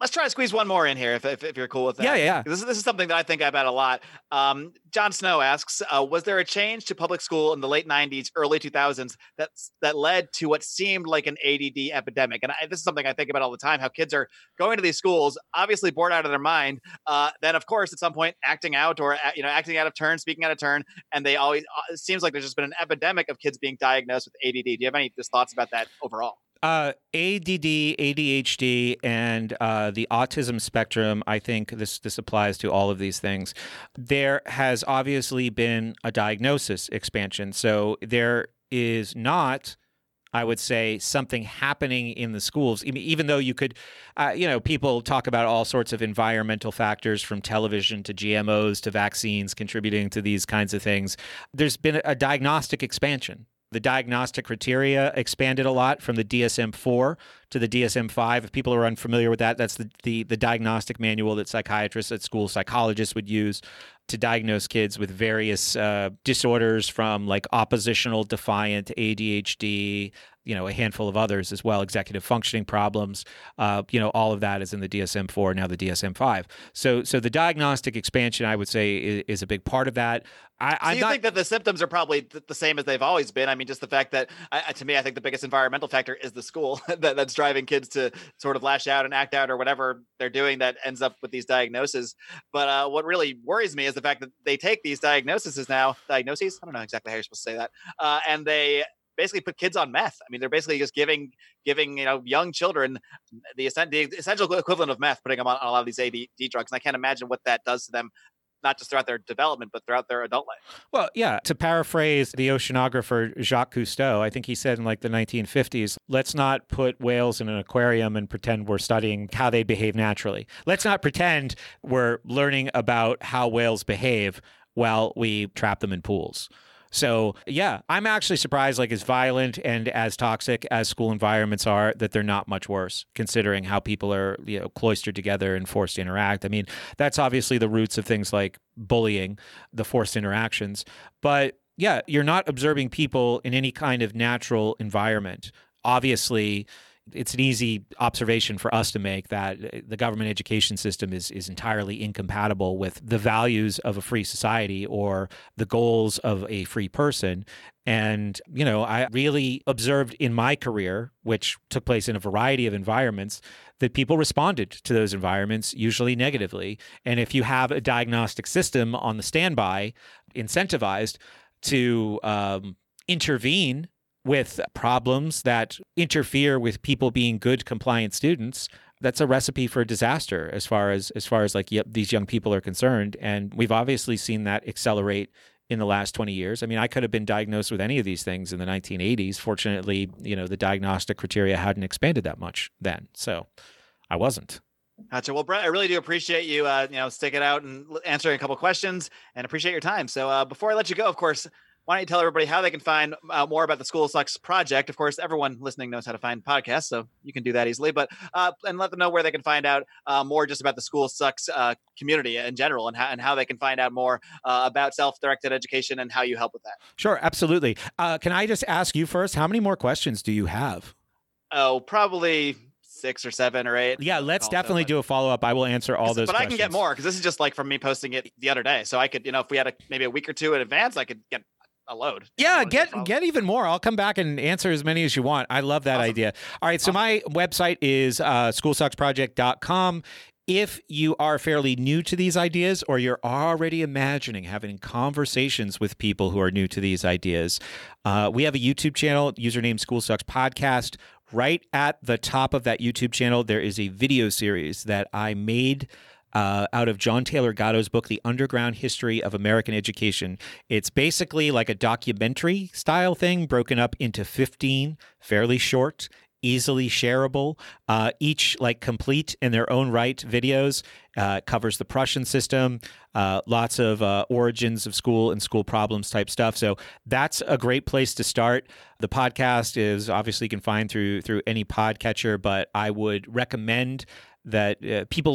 Let's try to squeeze one more in here, if, if, if you're cool with that. Yeah, yeah, yeah. This is, this is something that I think about a lot. Um, John Snow asks, uh, was there a change to public school in the late nineties, early two thousands that, that led to what seemed like an A D D epidemic? And I, this is something I think about all the time, how kids are going to these schools, obviously bored out of their mind. Uh, then, of course, at some point, acting out or you know acting out of turn, speaking out of turn. And they always, it seems like there's just been an epidemic of kids being diagnosed with A D D. Do you have any just thoughts about that overall? Uh, A D D, A D H D, and uh, the autism spectrum, I think this, this applies to all of these things. There has obviously been a diagnosis expansion. So there is not, I would say, something happening in the schools, even though you could, uh, you know, people talk about all sorts of environmental factors from television to G M Os to vaccines contributing to these kinds of things. There's been a diagnostic expansion. The diagnostic criteria expanded a lot from the D S M four to the D S M five. If people are unfamiliar with that, that's the, the, the diagnostic manual that psychiatrists at school, psychologists would use to diagnose kids with various uh, disorders from like oppositional defiant A D H D, you know, a handful of others as well, executive functioning problems. Uh, you know, all of that is in the D S M four, now the D S M five. So so the diagnostic expansion, I would say, is, is a big part of that. I, so I'm you not, think that the symptoms are probably th- the same as they've always been? I mean, just the fact that, I, to me, I think the biggest environmental factor is the school that, that's driving kids to sort of lash out and act out or whatever they're doing that ends up with these diagnoses. But uh, what really worries me is the fact that they take these diagnoses now, diagnoses? I don't know exactly how you're supposed to say that. Uh, and they basically put kids on meth. I mean, they're basically just giving, giving you know, young children the, the essential equivalent of meth, putting them on, on a lot of these A D D drugs. And I can't imagine what that does to them, not just throughout their development, but throughout their adult life. Well, yeah, to paraphrase the oceanographer Jacques Cousteau, I think he said in like the nineteen fifties, let's not put whales in an aquarium and pretend we're studying how they behave naturally. Let's not pretend we're learning about how whales behave while we trap them in pools. So, yeah, I'm actually surprised, like as violent and as toxic as school environments are, that they're not much worse, considering how people are, you know, cloistered together and forced to interact. I mean, that's obviously the roots of things like bullying, the forced interactions. But yeah, you're not observing people in any kind of natural environment. Obviously, it's an easy observation for us to make that the government education system is is entirely incompatible with the values of a free society or the goals of a free person. And, you know, I really observed in my career, which took place in a variety of environments, that people responded to those environments, usually negatively. And if you have a diagnostic system on the standby, incentivized to um, intervene with problems that interfere with people being good, compliant students, that's a recipe for disaster as far as as far as like yep, these young people are concerned. And we've obviously seen that accelerate in the last twenty years. I mean, I could have been diagnosed with any of these things in the nineteen eighties. Fortunately, you know, the diagnostic criteria hadn't expanded that much then, so I wasn't. Gotcha. Well, Brett, I really do appreciate you, uh, you know, sticking out and answering a couple questions, and appreciate your time. So uh, before I let you go, of course, why don't you tell everybody how they can find uh, more about the School Sucks project? Of course, everyone listening knows how to find podcasts, so you can do that easily. But uh, and let them know where they can find out uh, more just about the School Sucks uh, community in general, and how and how they can find out more uh, about self-directed education and how you help with that. Sure, absolutely. Uh, can I just ask you first? How many more questions do you have? Oh, probably six or seven or eight. Yeah, let's Also, definitely but- do a follow-up. I will answer all those But I questions. can get more because this is just like from me posting it the other day. So I could, you know, if we had a, maybe a week or two in advance, I could get a load. Yeah, If you get wanna do a get even more. I'll come back and answer as many as you want. I love that Awesome. idea. All right, so my website is uh, school sucks project dot com. If you are fairly new to these ideas, or you're already imagining having conversations with people who are new to these ideas, uh, we have a YouTube channel, username School Sucks Podcast. Right at the top of that YouTube channel, there is a video series that I made Uh, out of John Taylor Gatto's book, The Underground History of American Education. It's basically like a documentary style thing broken up into fifteen fairly short, easily shareable, uh, each like complete in their own right videos. Uh, covers the Prussian system, uh, lots of uh, origins of school and school problems type stuff. So that's a great place to start. The podcast is obviously you can find through through any podcatcher, but I would recommend that uh, people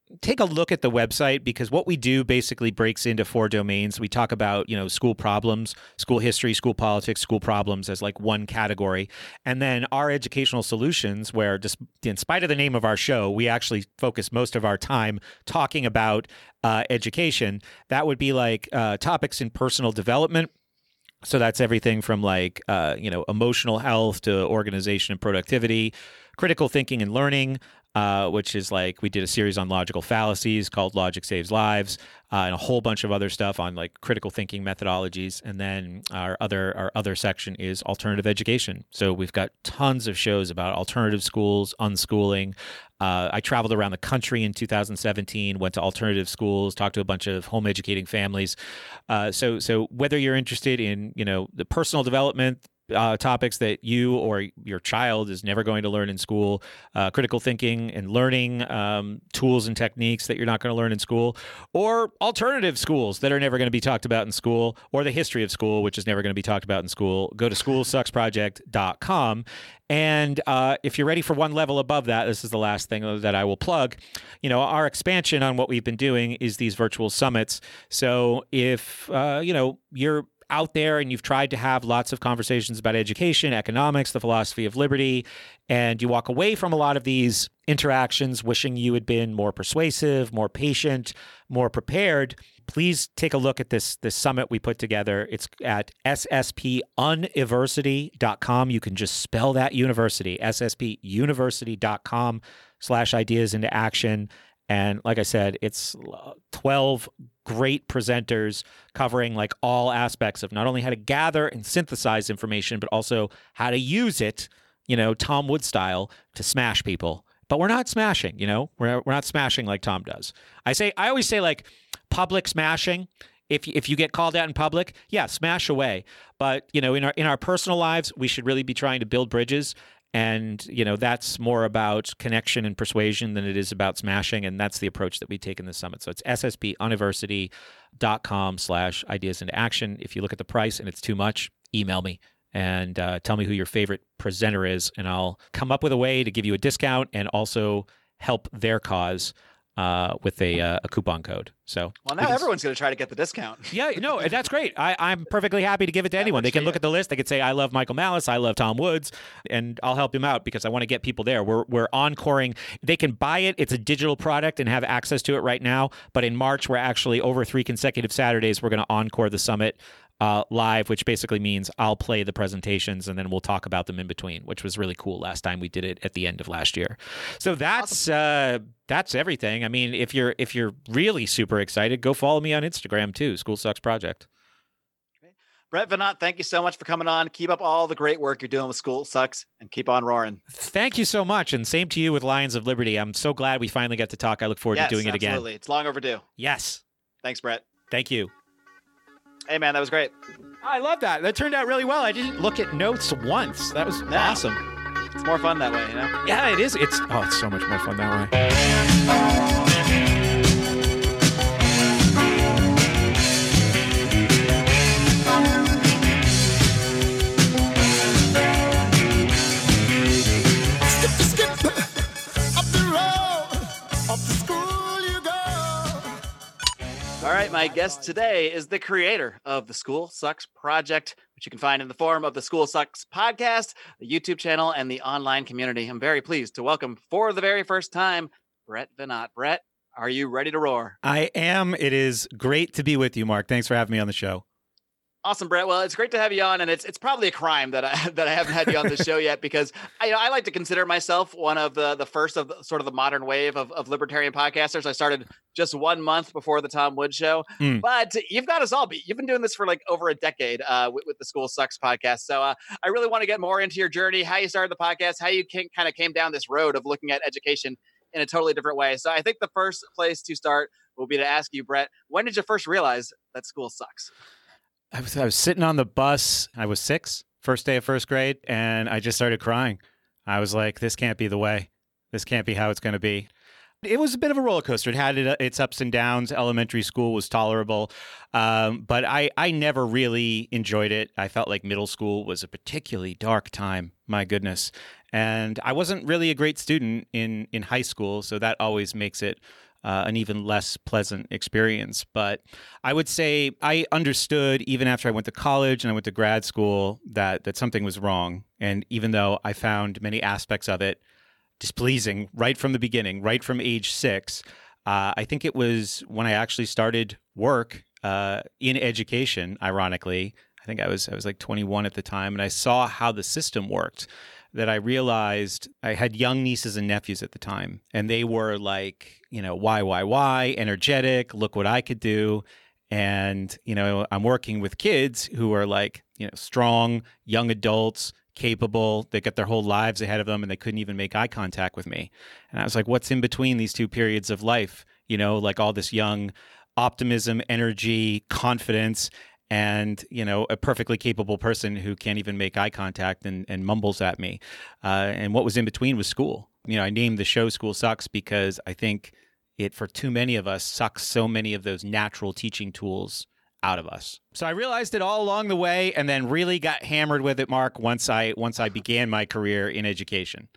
take a look at the website, because what we do basically breaks into four domains. We talk about, you know, school problems, school history, school politics, school problems as like one category. And then our educational solutions, where just in spite of the name of our show, we actually focus most of our time talking about uh, education. That would be like uh, topics in personal development. So that's everything from like, uh, you know, emotional health to organization and productivity, critical thinking and learning, uh, which is like we did a series on logical fallacies called Logic Saves Lives, uh, and a whole bunch of other stuff on like critical thinking methodologies. And then our other our other section is alternative education. So we've got tons of shows about alternative schools, unschooling. Uh, I traveled around the country in two thousand seventeen, went to alternative schools, talked to a bunch of home educating families. Uh, so so whether you're interested in, you know, the personal development Uh, topics that you or your child is never going to learn in school, uh, critical thinking and learning um, tools and techniques that you're not going to learn in school, or alternative schools that are never going to be talked about in school, or the history of school, which is never going to be talked about in school, go to school sucks project dot com. And uh, if you're ready for one level above that, this is the last thing that I will plug. You know, our expansion on what we've been doing is these virtual summits. So if, uh, you know, you're out there and you've tried to have lots of conversations about education, economics, the philosophy of liberty, and you walk away from a lot of these interactions wishing you had been more persuasive, more patient, more prepared, please take a look at this this summit we put together. It's at s s p university dot com. You can just spell that university, s s p university dot com slash ideas into action. And like I said, it's twelve great presenters covering like all aspects of not only how to gather and synthesize information, but also how to use it, you know, Tom Wood style, to smash people. But we're not smashing, you know, we're, we're not smashing like Tom does. I say, I always say like public smashing. If if you get called out in public, yeah, smash away. But, you know, in our in our personal lives, we should really be trying to build bridges. And, you know, that's more about connection and persuasion than it is about smashing. And that's the approach that we take in the summit. So it's s s p university dot com slash ideas into action. If you look at the price and it's too much, email me and uh, tell me who your favorite presenter is. And I'll come up with a way to give you a discount and also help their cause uh, with a, uh, a coupon code. So well, now everyone's going to try to get the discount. Yeah, no, that's great. I, I'm perfectly happy to give it to anyone. They can look at the list. They could say, I love Michael Malice. I love Tom Woods. And I'll help him out because I want to get people there. We're we're encoring. They can buy it. It's a digital product and have access to it right now. But in March, we're actually over three consecutive Saturdays, we're going to encore the summit uh, live, which basically means I'll play the presentations and then we'll talk about them in between, which was really cool last time we did it at the end of last year. So that's awesome. uh, that's everything. I mean, if you're if you're really super excited, go follow me on Instagram too, School Sucks Project. Okay. Brett Veinotte, thank you so much for coming on. Keep up all the great work you're doing with School Sucks and keep on roaring. Thank you so much. And same to you with Lions of Liberty. I'm so glad we finally got to talk. I look forward yes, to doing it again. Absolutely. It's long overdue. Yes. Thanks, Brett. Thank you. Hey, man, that was great. I love that. That turned out really well. I didn't look at notes once. That was yeah. awesome. It's more fun that way, you know? Yeah, it is. It's oh, it's so much more fun that way. All right, my guest today is the creator of the School Sucks Project, which you can find in the form of the School Sucks podcast, the YouTube channel, and the online community. I'm very pleased to welcome for the very first time, Brett Veinotte. Brett, are you ready to roar? I am. It is great to be with you, Mark. Thanks for having me on the show. Awesome, Brett. Well, it's great to have you on, and it's it's probably a crime that I that I haven't had you on the show yet because I you know, I like to consider myself one of the the first of the, sort of the modern wave of, of libertarian podcasters. I started just one month before the Tom Woods Show, mm. but you've got us all beat. You've been doing this for like over a decade uh, with, with the School Sucks podcast. So uh, I really want to get more into your journey, how you started the podcast, how you came, kind of came down this road of looking at education in a totally different way. So I think the first place to start will be to ask you, Brett, when did you first realize that school sucks? I was, I was sitting on the bus. I was six, first day of first grade, and I just started crying. I was like, this can't be the way. This can't be how it's going to be. It was a bit of a roller coaster. It had it, its ups and downs. Elementary school was tolerable, um, but I, I never really enjoyed it. I felt like middle school was a particularly dark time, my goodness. And I wasn't really a great student in, in high school, so that always makes it uh, an even less pleasant experience. But I would say I understood even after I went to college and I went to grad school that that something was wrong. And even though I found many aspects of it displeasing right from the beginning, right from age six, uh, I think it was when I actually started work uh, in education, ironically. I think I was I was like twenty-one at the time, and I saw how the system worked, that I realized I had young nieces and nephews at the time, and they were like, you know, why, why, why, energetic, look what I could do. And, you know, I'm working with kids who are like, you know, strong, young adults, capable, they got their whole lives ahead of them, and they couldn't even make eye contact with me. And I was like, what's in between these two periods of life? You know, like all this young optimism, energy, confidence, and, you know, a perfectly capable person who can't even make eye contact and, and mumbles at me. Uh, and what was in between was school. You know, I named the show School Sucks because I think it, for too many of us, sucks so many of those natural teaching tools out of us. So I realized it all along the way, and then really got hammered with it, Mark, once I once I began my career in education.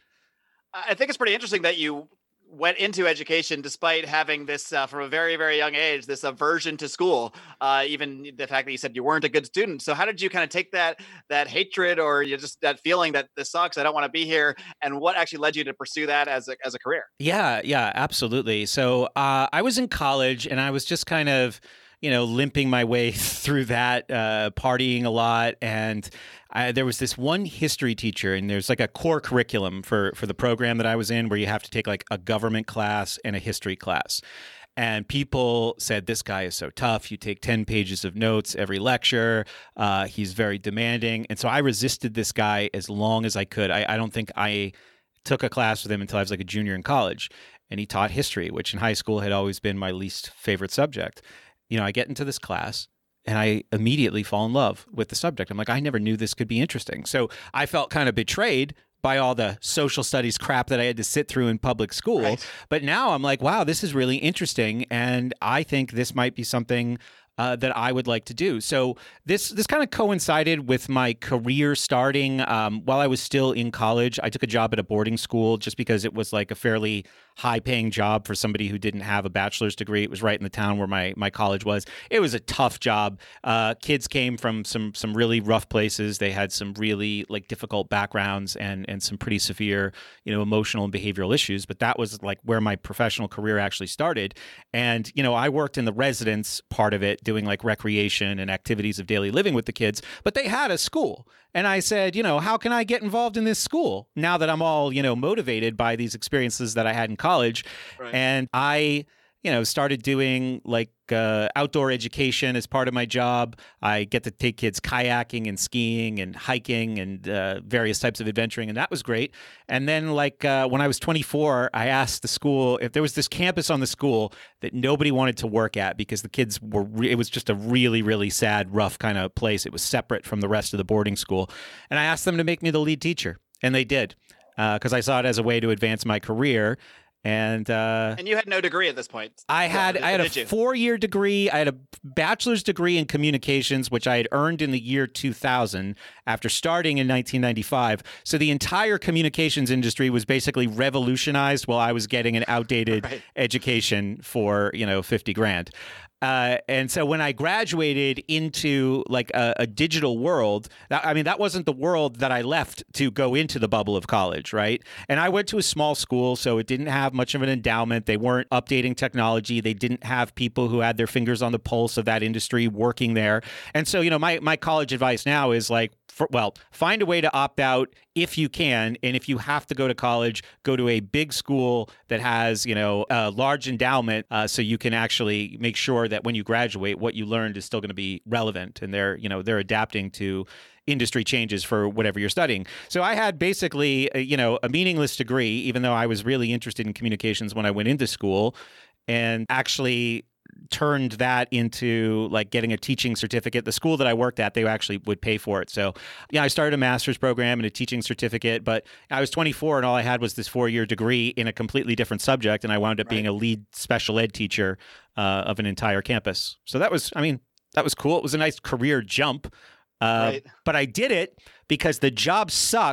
I think it's pretty interesting that you went into education despite having this uh, from a very, very young age, this aversion to school, uh, even the fact that you said you weren't a good student. So how did you kind of take that that hatred, or you just that feeling that this sucks, I don't want to be here, and what actually led you to pursue that as a, as a career? Yeah, yeah, absolutely. So uh, I was in college, and I was just kind of, you know, limping my way through that, uh, partying a lot. And I, there was this one history teacher, and there's like a core curriculum for, for the program that I was in where you have to take like a government class and a history class. And people said, this guy is so tough. You take ten pages of notes every lecture. Uh, he's very demanding. And so I resisted this guy as long as I could. I, I don't think I took a class with him until I was like a junior in college. And he taught history, which in high school had always been my least favorite subject. You know, I get into this class and I immediately fall in love with the subject. I'm like, I never knew this could be interesting. So I felt kind of betrayed by all the social studies crap that I had to sit through in public school. Right. But now I'm like, wow, this is really interesting. And I think this might be something Uh, that I would like to do. So this this kind of coincided with my career starting um, while I was still in college. I took a job at a boarding school just because it was like a fairly high-paying job for somebody who didn't have a bachelor's degree. It was right in the town where my my college was. It was a tough job. Uh, kids came from some some really rough places. They had some really like difficult backgrounds and and some pretty severe, you know, emotional and behavioral issues. But that was like where my professional career actually started. And you know, I worked in the residence part of it, doing like recreation and activities of daily living with the kids, but they had a school. And I said, you know, how can I get involved in this school now that I'm all, you know, motivated by these experiences that I had in college? Right. And I, you know, started doing like uh, outdoor education as part of my job. I get to take kids kayaking and skiing and hiking and uh, various types of adventuring, and that was great. And then, like uh, when I was twenty-four, I asked the school if there was this campus on the school that nobody wanted to work at because the kids were. Re- it was just a really, really sad, rough kind of place. It was separate from the rest of the boarding school, and I asked them to make me the lead teacher, and they did because uh, I saw it as a way to advance my career. And uh, And you had no degree at this point. I had Yeah, I had a did you? four-year degree. I had a bachelor's degree in communications, which I had earned in the year two thousand after starting in nineteen ninety-five. So the entire communications industry was basically revolutionized while I was getting an outdated Right. education for, you know, fifty grand. Uh, and so when I graduated into like a, a digital world, that, I mean, that wasn't the world that I left to go into the bubble of college, right? And I went to a small school, so it didn't have much of an endowment. They weren't updating technology. They didn't have people who had their fingers on the pulse of that industry working there. And so, you know, my, my college advice now is like, for, well, find a way to opt out if you can. And if you have to go to college, go to a big school that has, you know, a large endowment uh, so you can actually make sure that when you graduate, what you learned is still going to be relevant. And they're, you know, they're adapting to industry changes for whatever you're studying. So I had basically, a, you know, a meaningless degree, even though I was really interested in communications when I went into school, and actually turned that into like getting a teaching certificate. The school that I worked at, they actually would pay for it. So yeah, I started a master's program and a teaching certificate, but I was twenty-four and all I had was this four-year degree in a completely different subject. And I wound up Right. being a lead special ed teacher uh, of an entire campus. So that was, I mean, that was cool. It was a nice career jump. Uh, Right. But I did it because the job sucked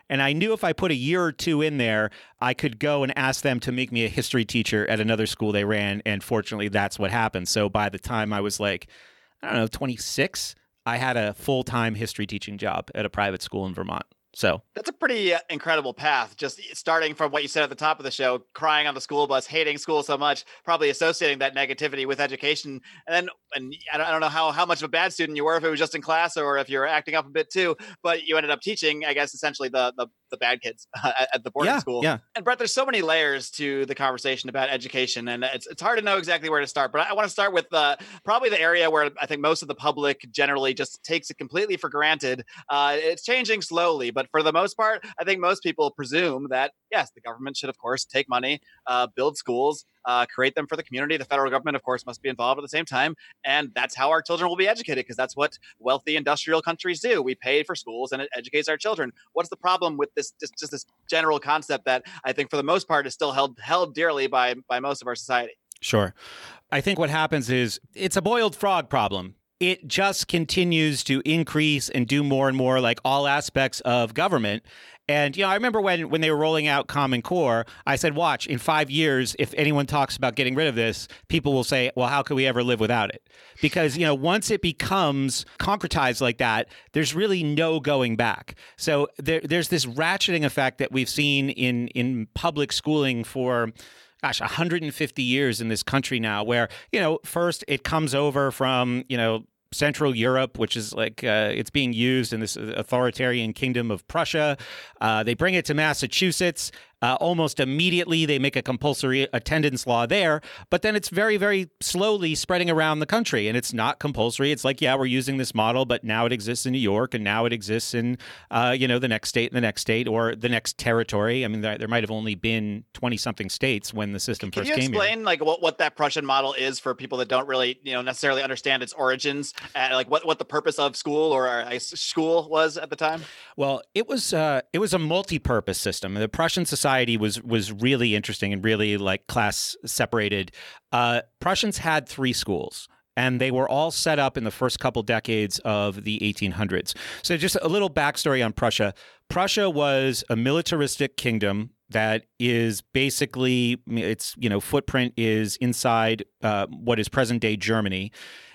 And I knew if I put a year or two in there, I could go and ask them to make me a history teacher at another school they ran. And fortunately, that's what happened. So by the time I was like, I don't know, twenty-six, I had a full-time history teaching job at a private school in Vermont. So that's a pretty uh, incredible path. Just starting from what you said at the top of the show, crying on the school bus, hating school so much, probably associating that negativity with education. And then, and I don't, I don't know how, how much of a bad student you were, if it was just in class or if you were acting up a bit too, but you ended up teaching, I guess, essentially the the, the bad kids at, at the boarding yeah, school. Yeah. And Brett, there's so many layers to the conversation about education, and it's it's hard to know exactly where to start. But I, I want to start with uh, probably the area where I think most of the public generally just takes it completely for granted. Uh, it's changing slowly, but for the most part, I think most people presume that, yes, the government should, of course, take money, uh, build schools, uh, create them for the community. The federal government, of course, must be involved at the same time. And that's how our children will be educated, because that's what wealthy industrial countries do. We pay for schools and it educates our children. What's the problem with this, just, just this general concept that I think for the most part is still held held dearly by, by most of our society? Sure. I think what happens is it's a boiled frog problem. It just continues to increase and do more and more like all aspects of government. And, you know, I remember when, when they were rolling out Common Core, I said, watch, in five years, if anyone talks about getting rid of this, people will say, well, how could we ever live without it? Because, you know, once it becomes concretized like that, there's really no going back. So there, there's this ratcheting effect that we've seen in, in public schooling for gosh, one hundred fifty years in this country now, where, you know, first it comes over from, you know, Central Europe, which is like uh, it's being used in this authoritarian kingdom of Prussia. Uh, they bring it to Massachusetts. Uh, almost immediately, they make a compulsory attendance law there, but then it's very, very slowly spreading around the country, and it's not compulsory. It's like, yeah, we're using this model, but now it exists in New York, and now it exists in, uh, you know, the next state and the next state or the next territory. I mean, there, there might have only been twenty-something states when the system Can first you came here. explain like what, what that Prussian model is for people that don't really, you know, necessarily understand its origins, and like what, what the purpose of school or uh, school was at the time? Well, it was uh, it was a multi-purpose system. The Prussian society was was really interesting and really like class separated. Uh, Prussians had three schools, and they were all set up in the first couple decades of the eighteen hundreds. So just a little backstory on Prussia. Prussia was a militaristic kingdom that is basically, its, you know, footprint is inside uh, what is present-day Germany.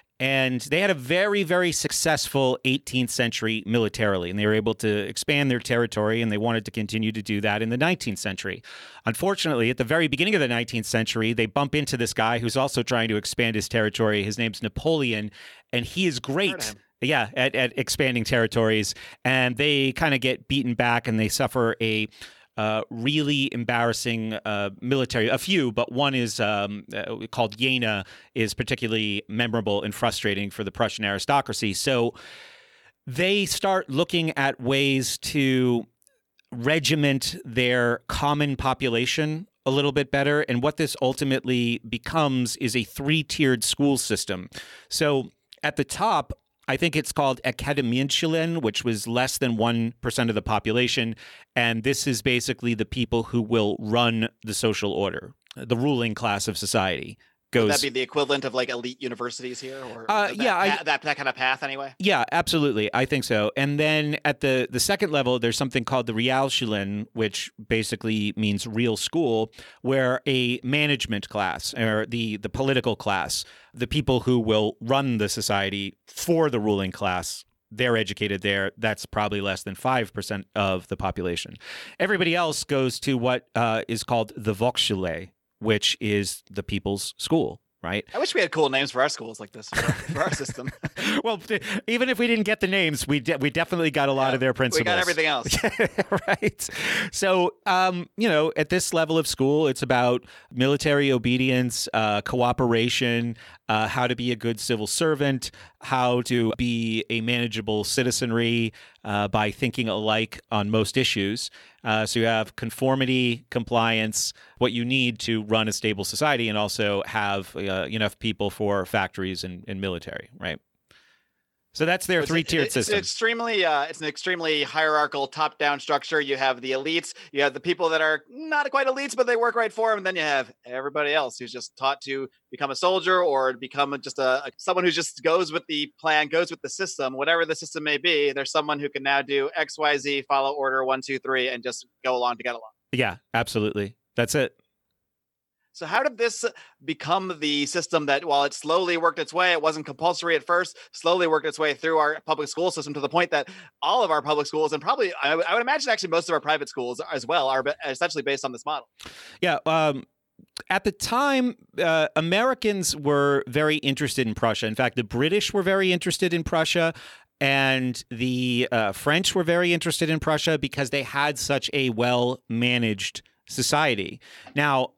And they had a very, very successful eighteenth century militarily, and they were able to expand their territory, and they wanted to continue to do that in the nineteenth century. Unfortunately, at the very beginning of the nineteenth century, they bump into this guy who's also trying to expand his territory. His name's Napoleon, and he is great. Yeah, at, at expanding territories. And they kind of get beaten back, and they suffer a Uh, really embarrassing uh, military, a few, but one is um, uh, called Jena, is particularly memorable and frustrating for the Prussian aristocracy. So they start looking at ways to regiment their common population a little bit better. And what this ultimately becomes is a three-tiered school system. So at the top, I think it's called Akademienschulen, which was less than one percent of the population. And this is basically the people who will run the social order, the ruling class of society. Goes, Would that be the equivalent of like elite universities here? Or uh, that, yeah, that, I, that, that kind of path anyway? Yeah, absolutely. I think so. And then at the, the second level, there's something called the Realschulen, which basically means real school, where a management class or the, the political class, the people who will run the society for the ruling class, they're educated there. That's probably less than five percent of the population. Everybody else goes to what uh, is called the Volksschule, which is the people's school, right? I wish we had cool names for our schools like this, for, for our system. Well, even if we didn't get the names, we de- we definitely got a lot Yeah, of their principles. We got everything else. Right. So, um, you know, at this level of school, it's about military obedience, uh, cooperation, uh, how to be a good civil servant, how to be a manageable citizenry uh, by thinking alike on most issues. Uh, so you have conformity, compliance, what you need to run a stable society, and also have uh, enough people for factories and, and military, right? So that's their It's- three-tiered it's, system. It's extremely, uh, it's an extremely hierarchical top-down structure. You have the elites, you have the people that are not quite elites, but they work right for them, and then you have everybody else who's just taught to become a soldier or become just a, a someone who just goes with the plan, goes with the system, whatever the system may be. There's someone who can now do X, Y, Z, follow order one, two, three, and just go along to get along. Yeah, absolutely. That's it. So how did this become the system that, while it slowly worked its way, it wasn't compulsory at first, slowly worked its way through our public school system to the point that all of our public schools, and probably, I, I would imagine actually most of our private schools as well, are essentially based on this model? Yeah. Um, at the time, uh, Americans were very interested in Prussia. In fact, the British were very interested in Prussia. And the uh, French were very interested in Prussia because they had such a well-managed society. Now,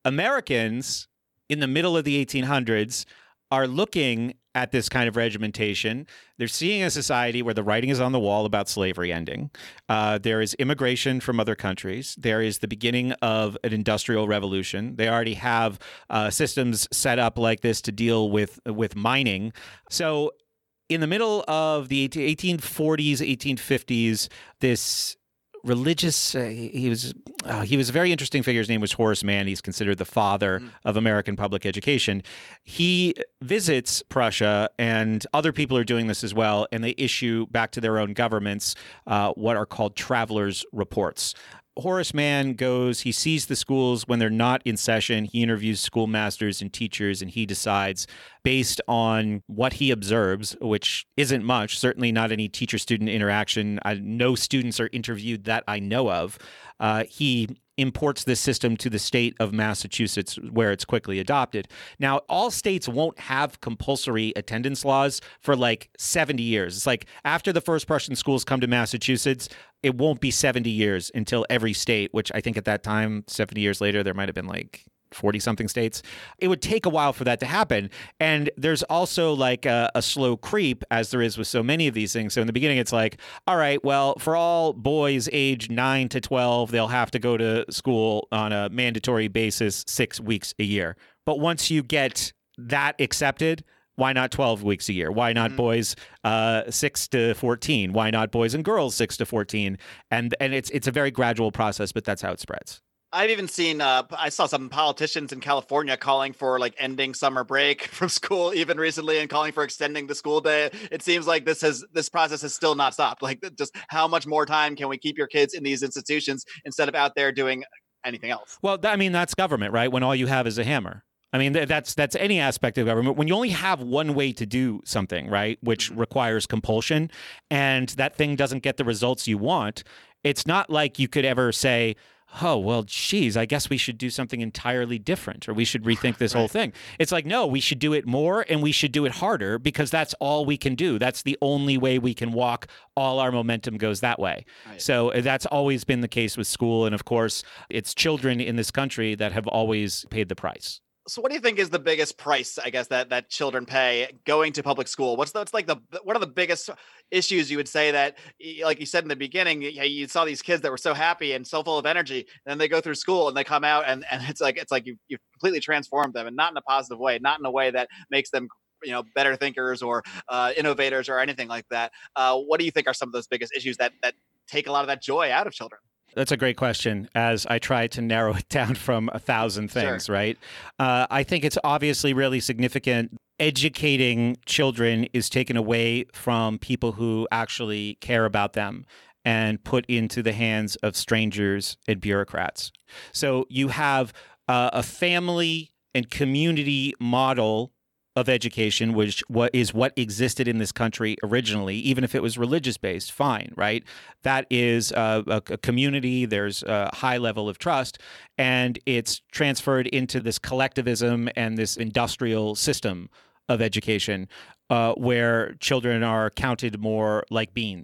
Americans in the middle of the eighteen hundreds are looking at this kind of regimentation. They're seeing a society where the writing is on the wall about slavery ending. Uh, there is immigration from other countries. There is the beginning of an industrial revolution. They already have uh, systems set up like this to deal with with mining. So in the middle of the eighteen forties, eighteen fifties, this religious, uh, he was uh, he was a very interesting figure. His name was Horace Mann. He's considered the father mm. of American public education. He visits Prussia, and other people are doing this as well, and they issue back to their own governments uh, what are called travelers' reports. Horace Mann goes, he sees the schools when they're not in session. He interviews schoolmasters and teachers, and he decides, based on what he observes, which isn't much, certainly not any teacher-student interaction. I, no students are interviewed that I know of. Uh, he imports this system to the state of Massachusetts, where it's quickly adopted. Now, all states won't have compulsory attendance laws for like seventy years. It's like after the first Prussian schools come to Massachusetts, it won't be seventy years until every state, which I think at that time, seventy years later, there might have been like forty-something states. It would take a while for that to happen. And there's also like a, a slow creep, as there is with so many of these things. So in the beginning, it's like, all right, well, for all boys age nine to twelve, they'll have to go to school on a mandatory basis six weeks a year. But once you get that accepted, why not twelve weeks a year? Why not mm-hmm. boys uh, six to fourteen? Why not boys and girls six to fourteen? And and it's it's a very gradual process, but that's how it spreads. I've even seen, uh, I saw some politicians in California calling for like ending summer break from school even recently and calling for extending the school day. It seems like this has, this process has still not stopped. Like just how much more time can we keep your kids in these institutions instead of out there doing anything else? Well, I mean, that's government, right? When all you have is a hammer. I mean, that's that's any aspect of government. When you only have one way to do something, right, which requires compulsion, and that thing doesn't get the results you want, it's not like you could ever say, oh, well, geez, I guess we should do something entirely different, or we should rethink this right. whole thing. It's like, no, we should do it more and we should do it harder because that's all we can do. That's the only way we can walk. All our momentum goes that way. Right. So that's always been the case with school. And of course, it's children in this country that have always paid the price. So what do you think is the biggest price, I guess, that, that children pay going to public school? What's the, what's like the, what are the biggest issues you would say that, like you said in the beginning, you, you saw these kids that were so happy and so full of energy, and then they go through school and they come out and, and it's like, it's like you, you've completely transformed them, and not in a positive way, not in a way that makes them, you know, better thinkers or uh, innovators or anything like that. Uh, what do you think are some of those biggest issues that, that take a lot of that joy out of children? That's a great question, as I try to narrow it down from a thousand things, sure. right? Uh, I think it's obviously really significant. Educating children is taken away from people who actually care about them and put into the hands of strangers and bureaucrats. So you have uh, a family and community model of education, which what is what existed in this country originally, even if it was religious-based, fine, right? That is uh, a, a community, there's a high level of trust, and it's transferred into this collectivism and this industrial system of education uh, where children are counted more like beans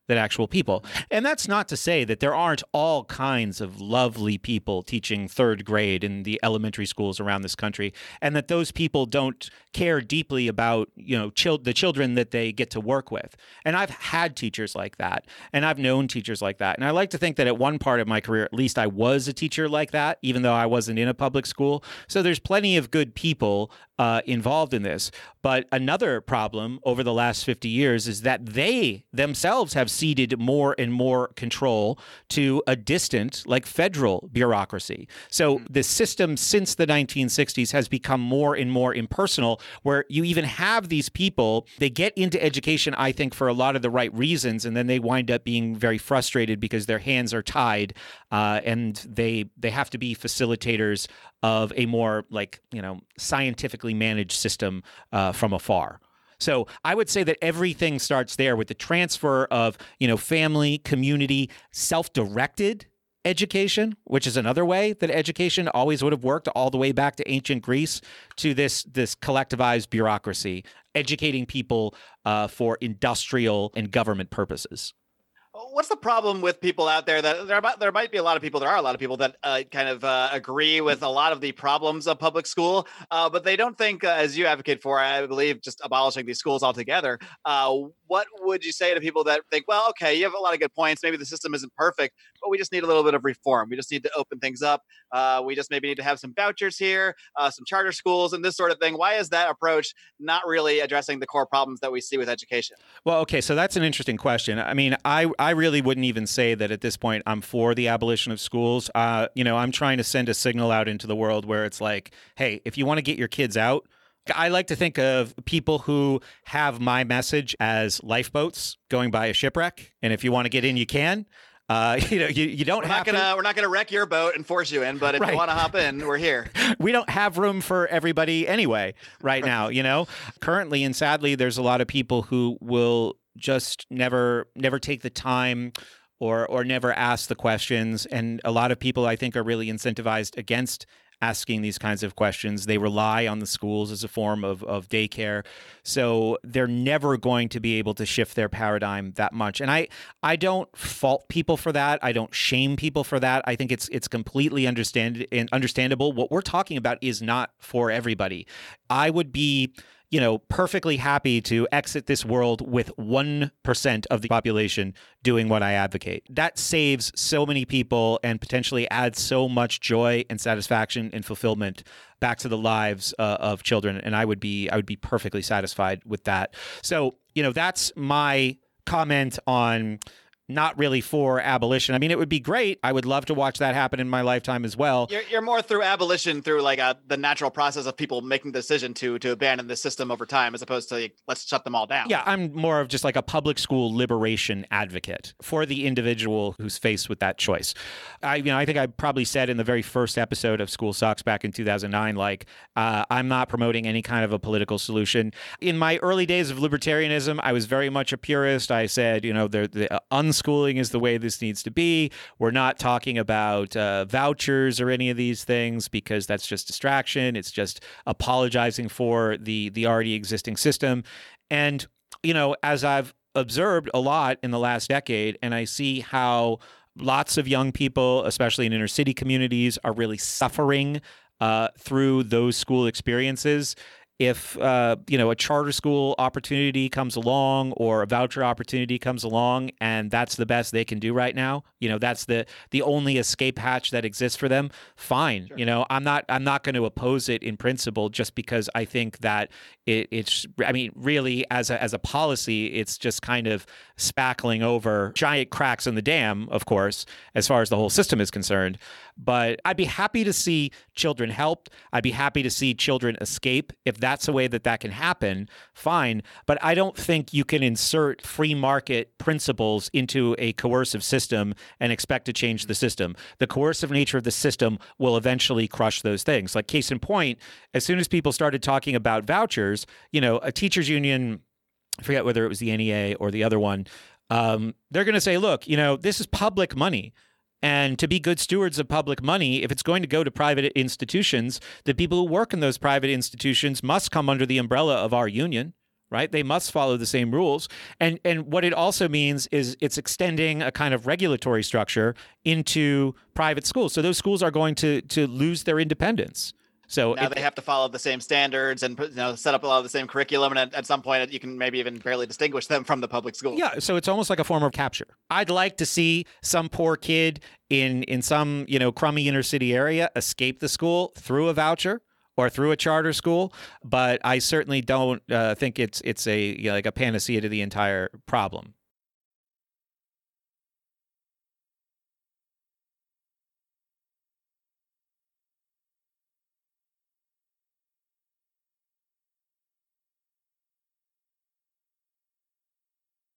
than actual people. And that's not to say that there aren't all kinds of lovely people teaching third grade in the elementary schools around this country, and that those people don't care deeply about, you know, chil- the children that they get to work with. And I've had teachers like that, and I've known teachers like that. And I like to think that at one part of my career, at least I was a teacher like that, even though I wasn't in a public school. So there's plenty of good people uh, involved in this. But another problem over the last fifty years is that they themselves have ceded more and more control to a distant, like federal bureaucracy. So the system since the nineteen sixties has become more and more impersonal, where you even have these people, they get into education, I think, for a lot of the right reasons, and then they wind up being very frustrated because their hands are tied uh, and they they have to be facilitators of a more, like, you know, scientifically managed system uh, from afar. So I would say that everything starts there with the transfer of, you know, family, community, self-directed education, which is another way that education always would have worked all the way back to ancient Greece, to this this collectivized bureaucracy, educating people uh, for industrial and government purposes. What's the problem with people out there that there, there might be a lot of people, there are a lot of people that uh, kind of uh, agree with a lot of the problems of public school, uh, but they don't think, uh, as you advocate for, I believe, just abolishing these schools altogether. Uh, what would you say to people that think, well, okay, you have a lot of good points. Maybe the system isn't perfect, but we just need a little bit of reform. We just need to open things up. Uh, we just maybe need to have some vouchers here, uh, some charter schools and this sort of thing. Why is that approach not really addressing the core problems that we see with education? Well, okay, so that's an interesting question. I mean, I, I really wouldn't even say that at this point I'm for the abolition of schools. Uh, you know, I'm trying to send a signal out into the world where it's like, hey, if you want to get your kids out, I like to think of people who have my message as lifeboats going by a shipwreck. And if you want to get in, you can. Uh, you know, you, you don't we're have not gonna, to. We're not going to wreck your boat and force you in, but if Right. you want to hop in, we're here. We don't have room for everybody anyway right now, you know. Currently and sadly, there's a lot of people who will just never never take the time or or never ask the questions. And a lot of people, I think, are really incentivized against asking these kinds of questions. They rely on the schools as a form of, of daycare. So they're never going to be able to shift their paradigm that much. And I, I don't fault people for that. I don't shame people for that. I think it's it's completely understand, understandable. What we're talking about is not for everybody. I would be you know, perfectly happy to exit this world with one percent of the population doing what I advocate. That saves so many people and potentially adds so much joy and satisfaction and fulfillment back to the lives uh, of children. And I would be, I would be perfectly satisfied with that. So, you know, that's my comment on not really for abolition. I mean, it would be great. I would love to watch that happen in my lifetime as well. You're, you're more through abolition, through like a, the natural process of people making the decision to to abandon the system over time, as opposed to like, let's shut them all down. Yeah, I'm more of just like a public school liberation advocate for the individual who's faced with that choice. I, you know, I think I probably said in the very first episode of School Sucks back in two thousand nine, like, uh, I'm not promoting any kind of a political solution. In my early days of libertarianism, I was very much a purist. I said, you know, the, the uh, unschooling is the way this needs to be. We're not talking about uh, vouchers or any of these things because that's just distraction. It's just apologizing for the the already existing system. And, you know, as I've observed a lot in the last decade, and I see how lots of young people, especially in inner city communities, are really suffering uh, through those school experiences. If, uh, you know, a charter school opportunity comes along or a voucher opportunity comes along and that's the best they can do right now, you know, that's the the only escape hatch that exists for them, fine. Sure. You know, I'm not I'm not going to oppose it in principle just because I think that it, it's, I mean, really, as a, as a policy, it's just kind of spackling over giant cracks in the dam, of course, as far as the whole system is concerned. But I'd be happy to see children helped. I'd be happy to see children escape. If that's a way that that can happen, fine. But I don't think you can insert free market principles into a coercive system and expect to change the system. The coercive nature of the system will eventually crush those things. Like case in point, as soon as people started talking about vouchers, you know, a teachers union, I forget whether it was the N E A or the other one, um, they're going to say, look, you know, this is public money. And to be good stewards of public money, if it's going to go to private institutions, the people who work in those private institutions must come under the umbrella of our union, right? They must follow the same rules. And and what it also means is it's extending a kind of regulatory structure into private schools. So those schools are going to to lose their independence. So now it, they have to follow the same standards and you know set up a lot of the same curriculum, and at, at some point you can maybe even barely distinguish them from the public school. Yeah, so it's almost like a form of capture. I'd like to see some poor kid in in some, you know, crummy inner city area escape the school through a voucher or through a charter school, but I certainly don't uh, think it's it's a you know, like a panacea to the entire problem.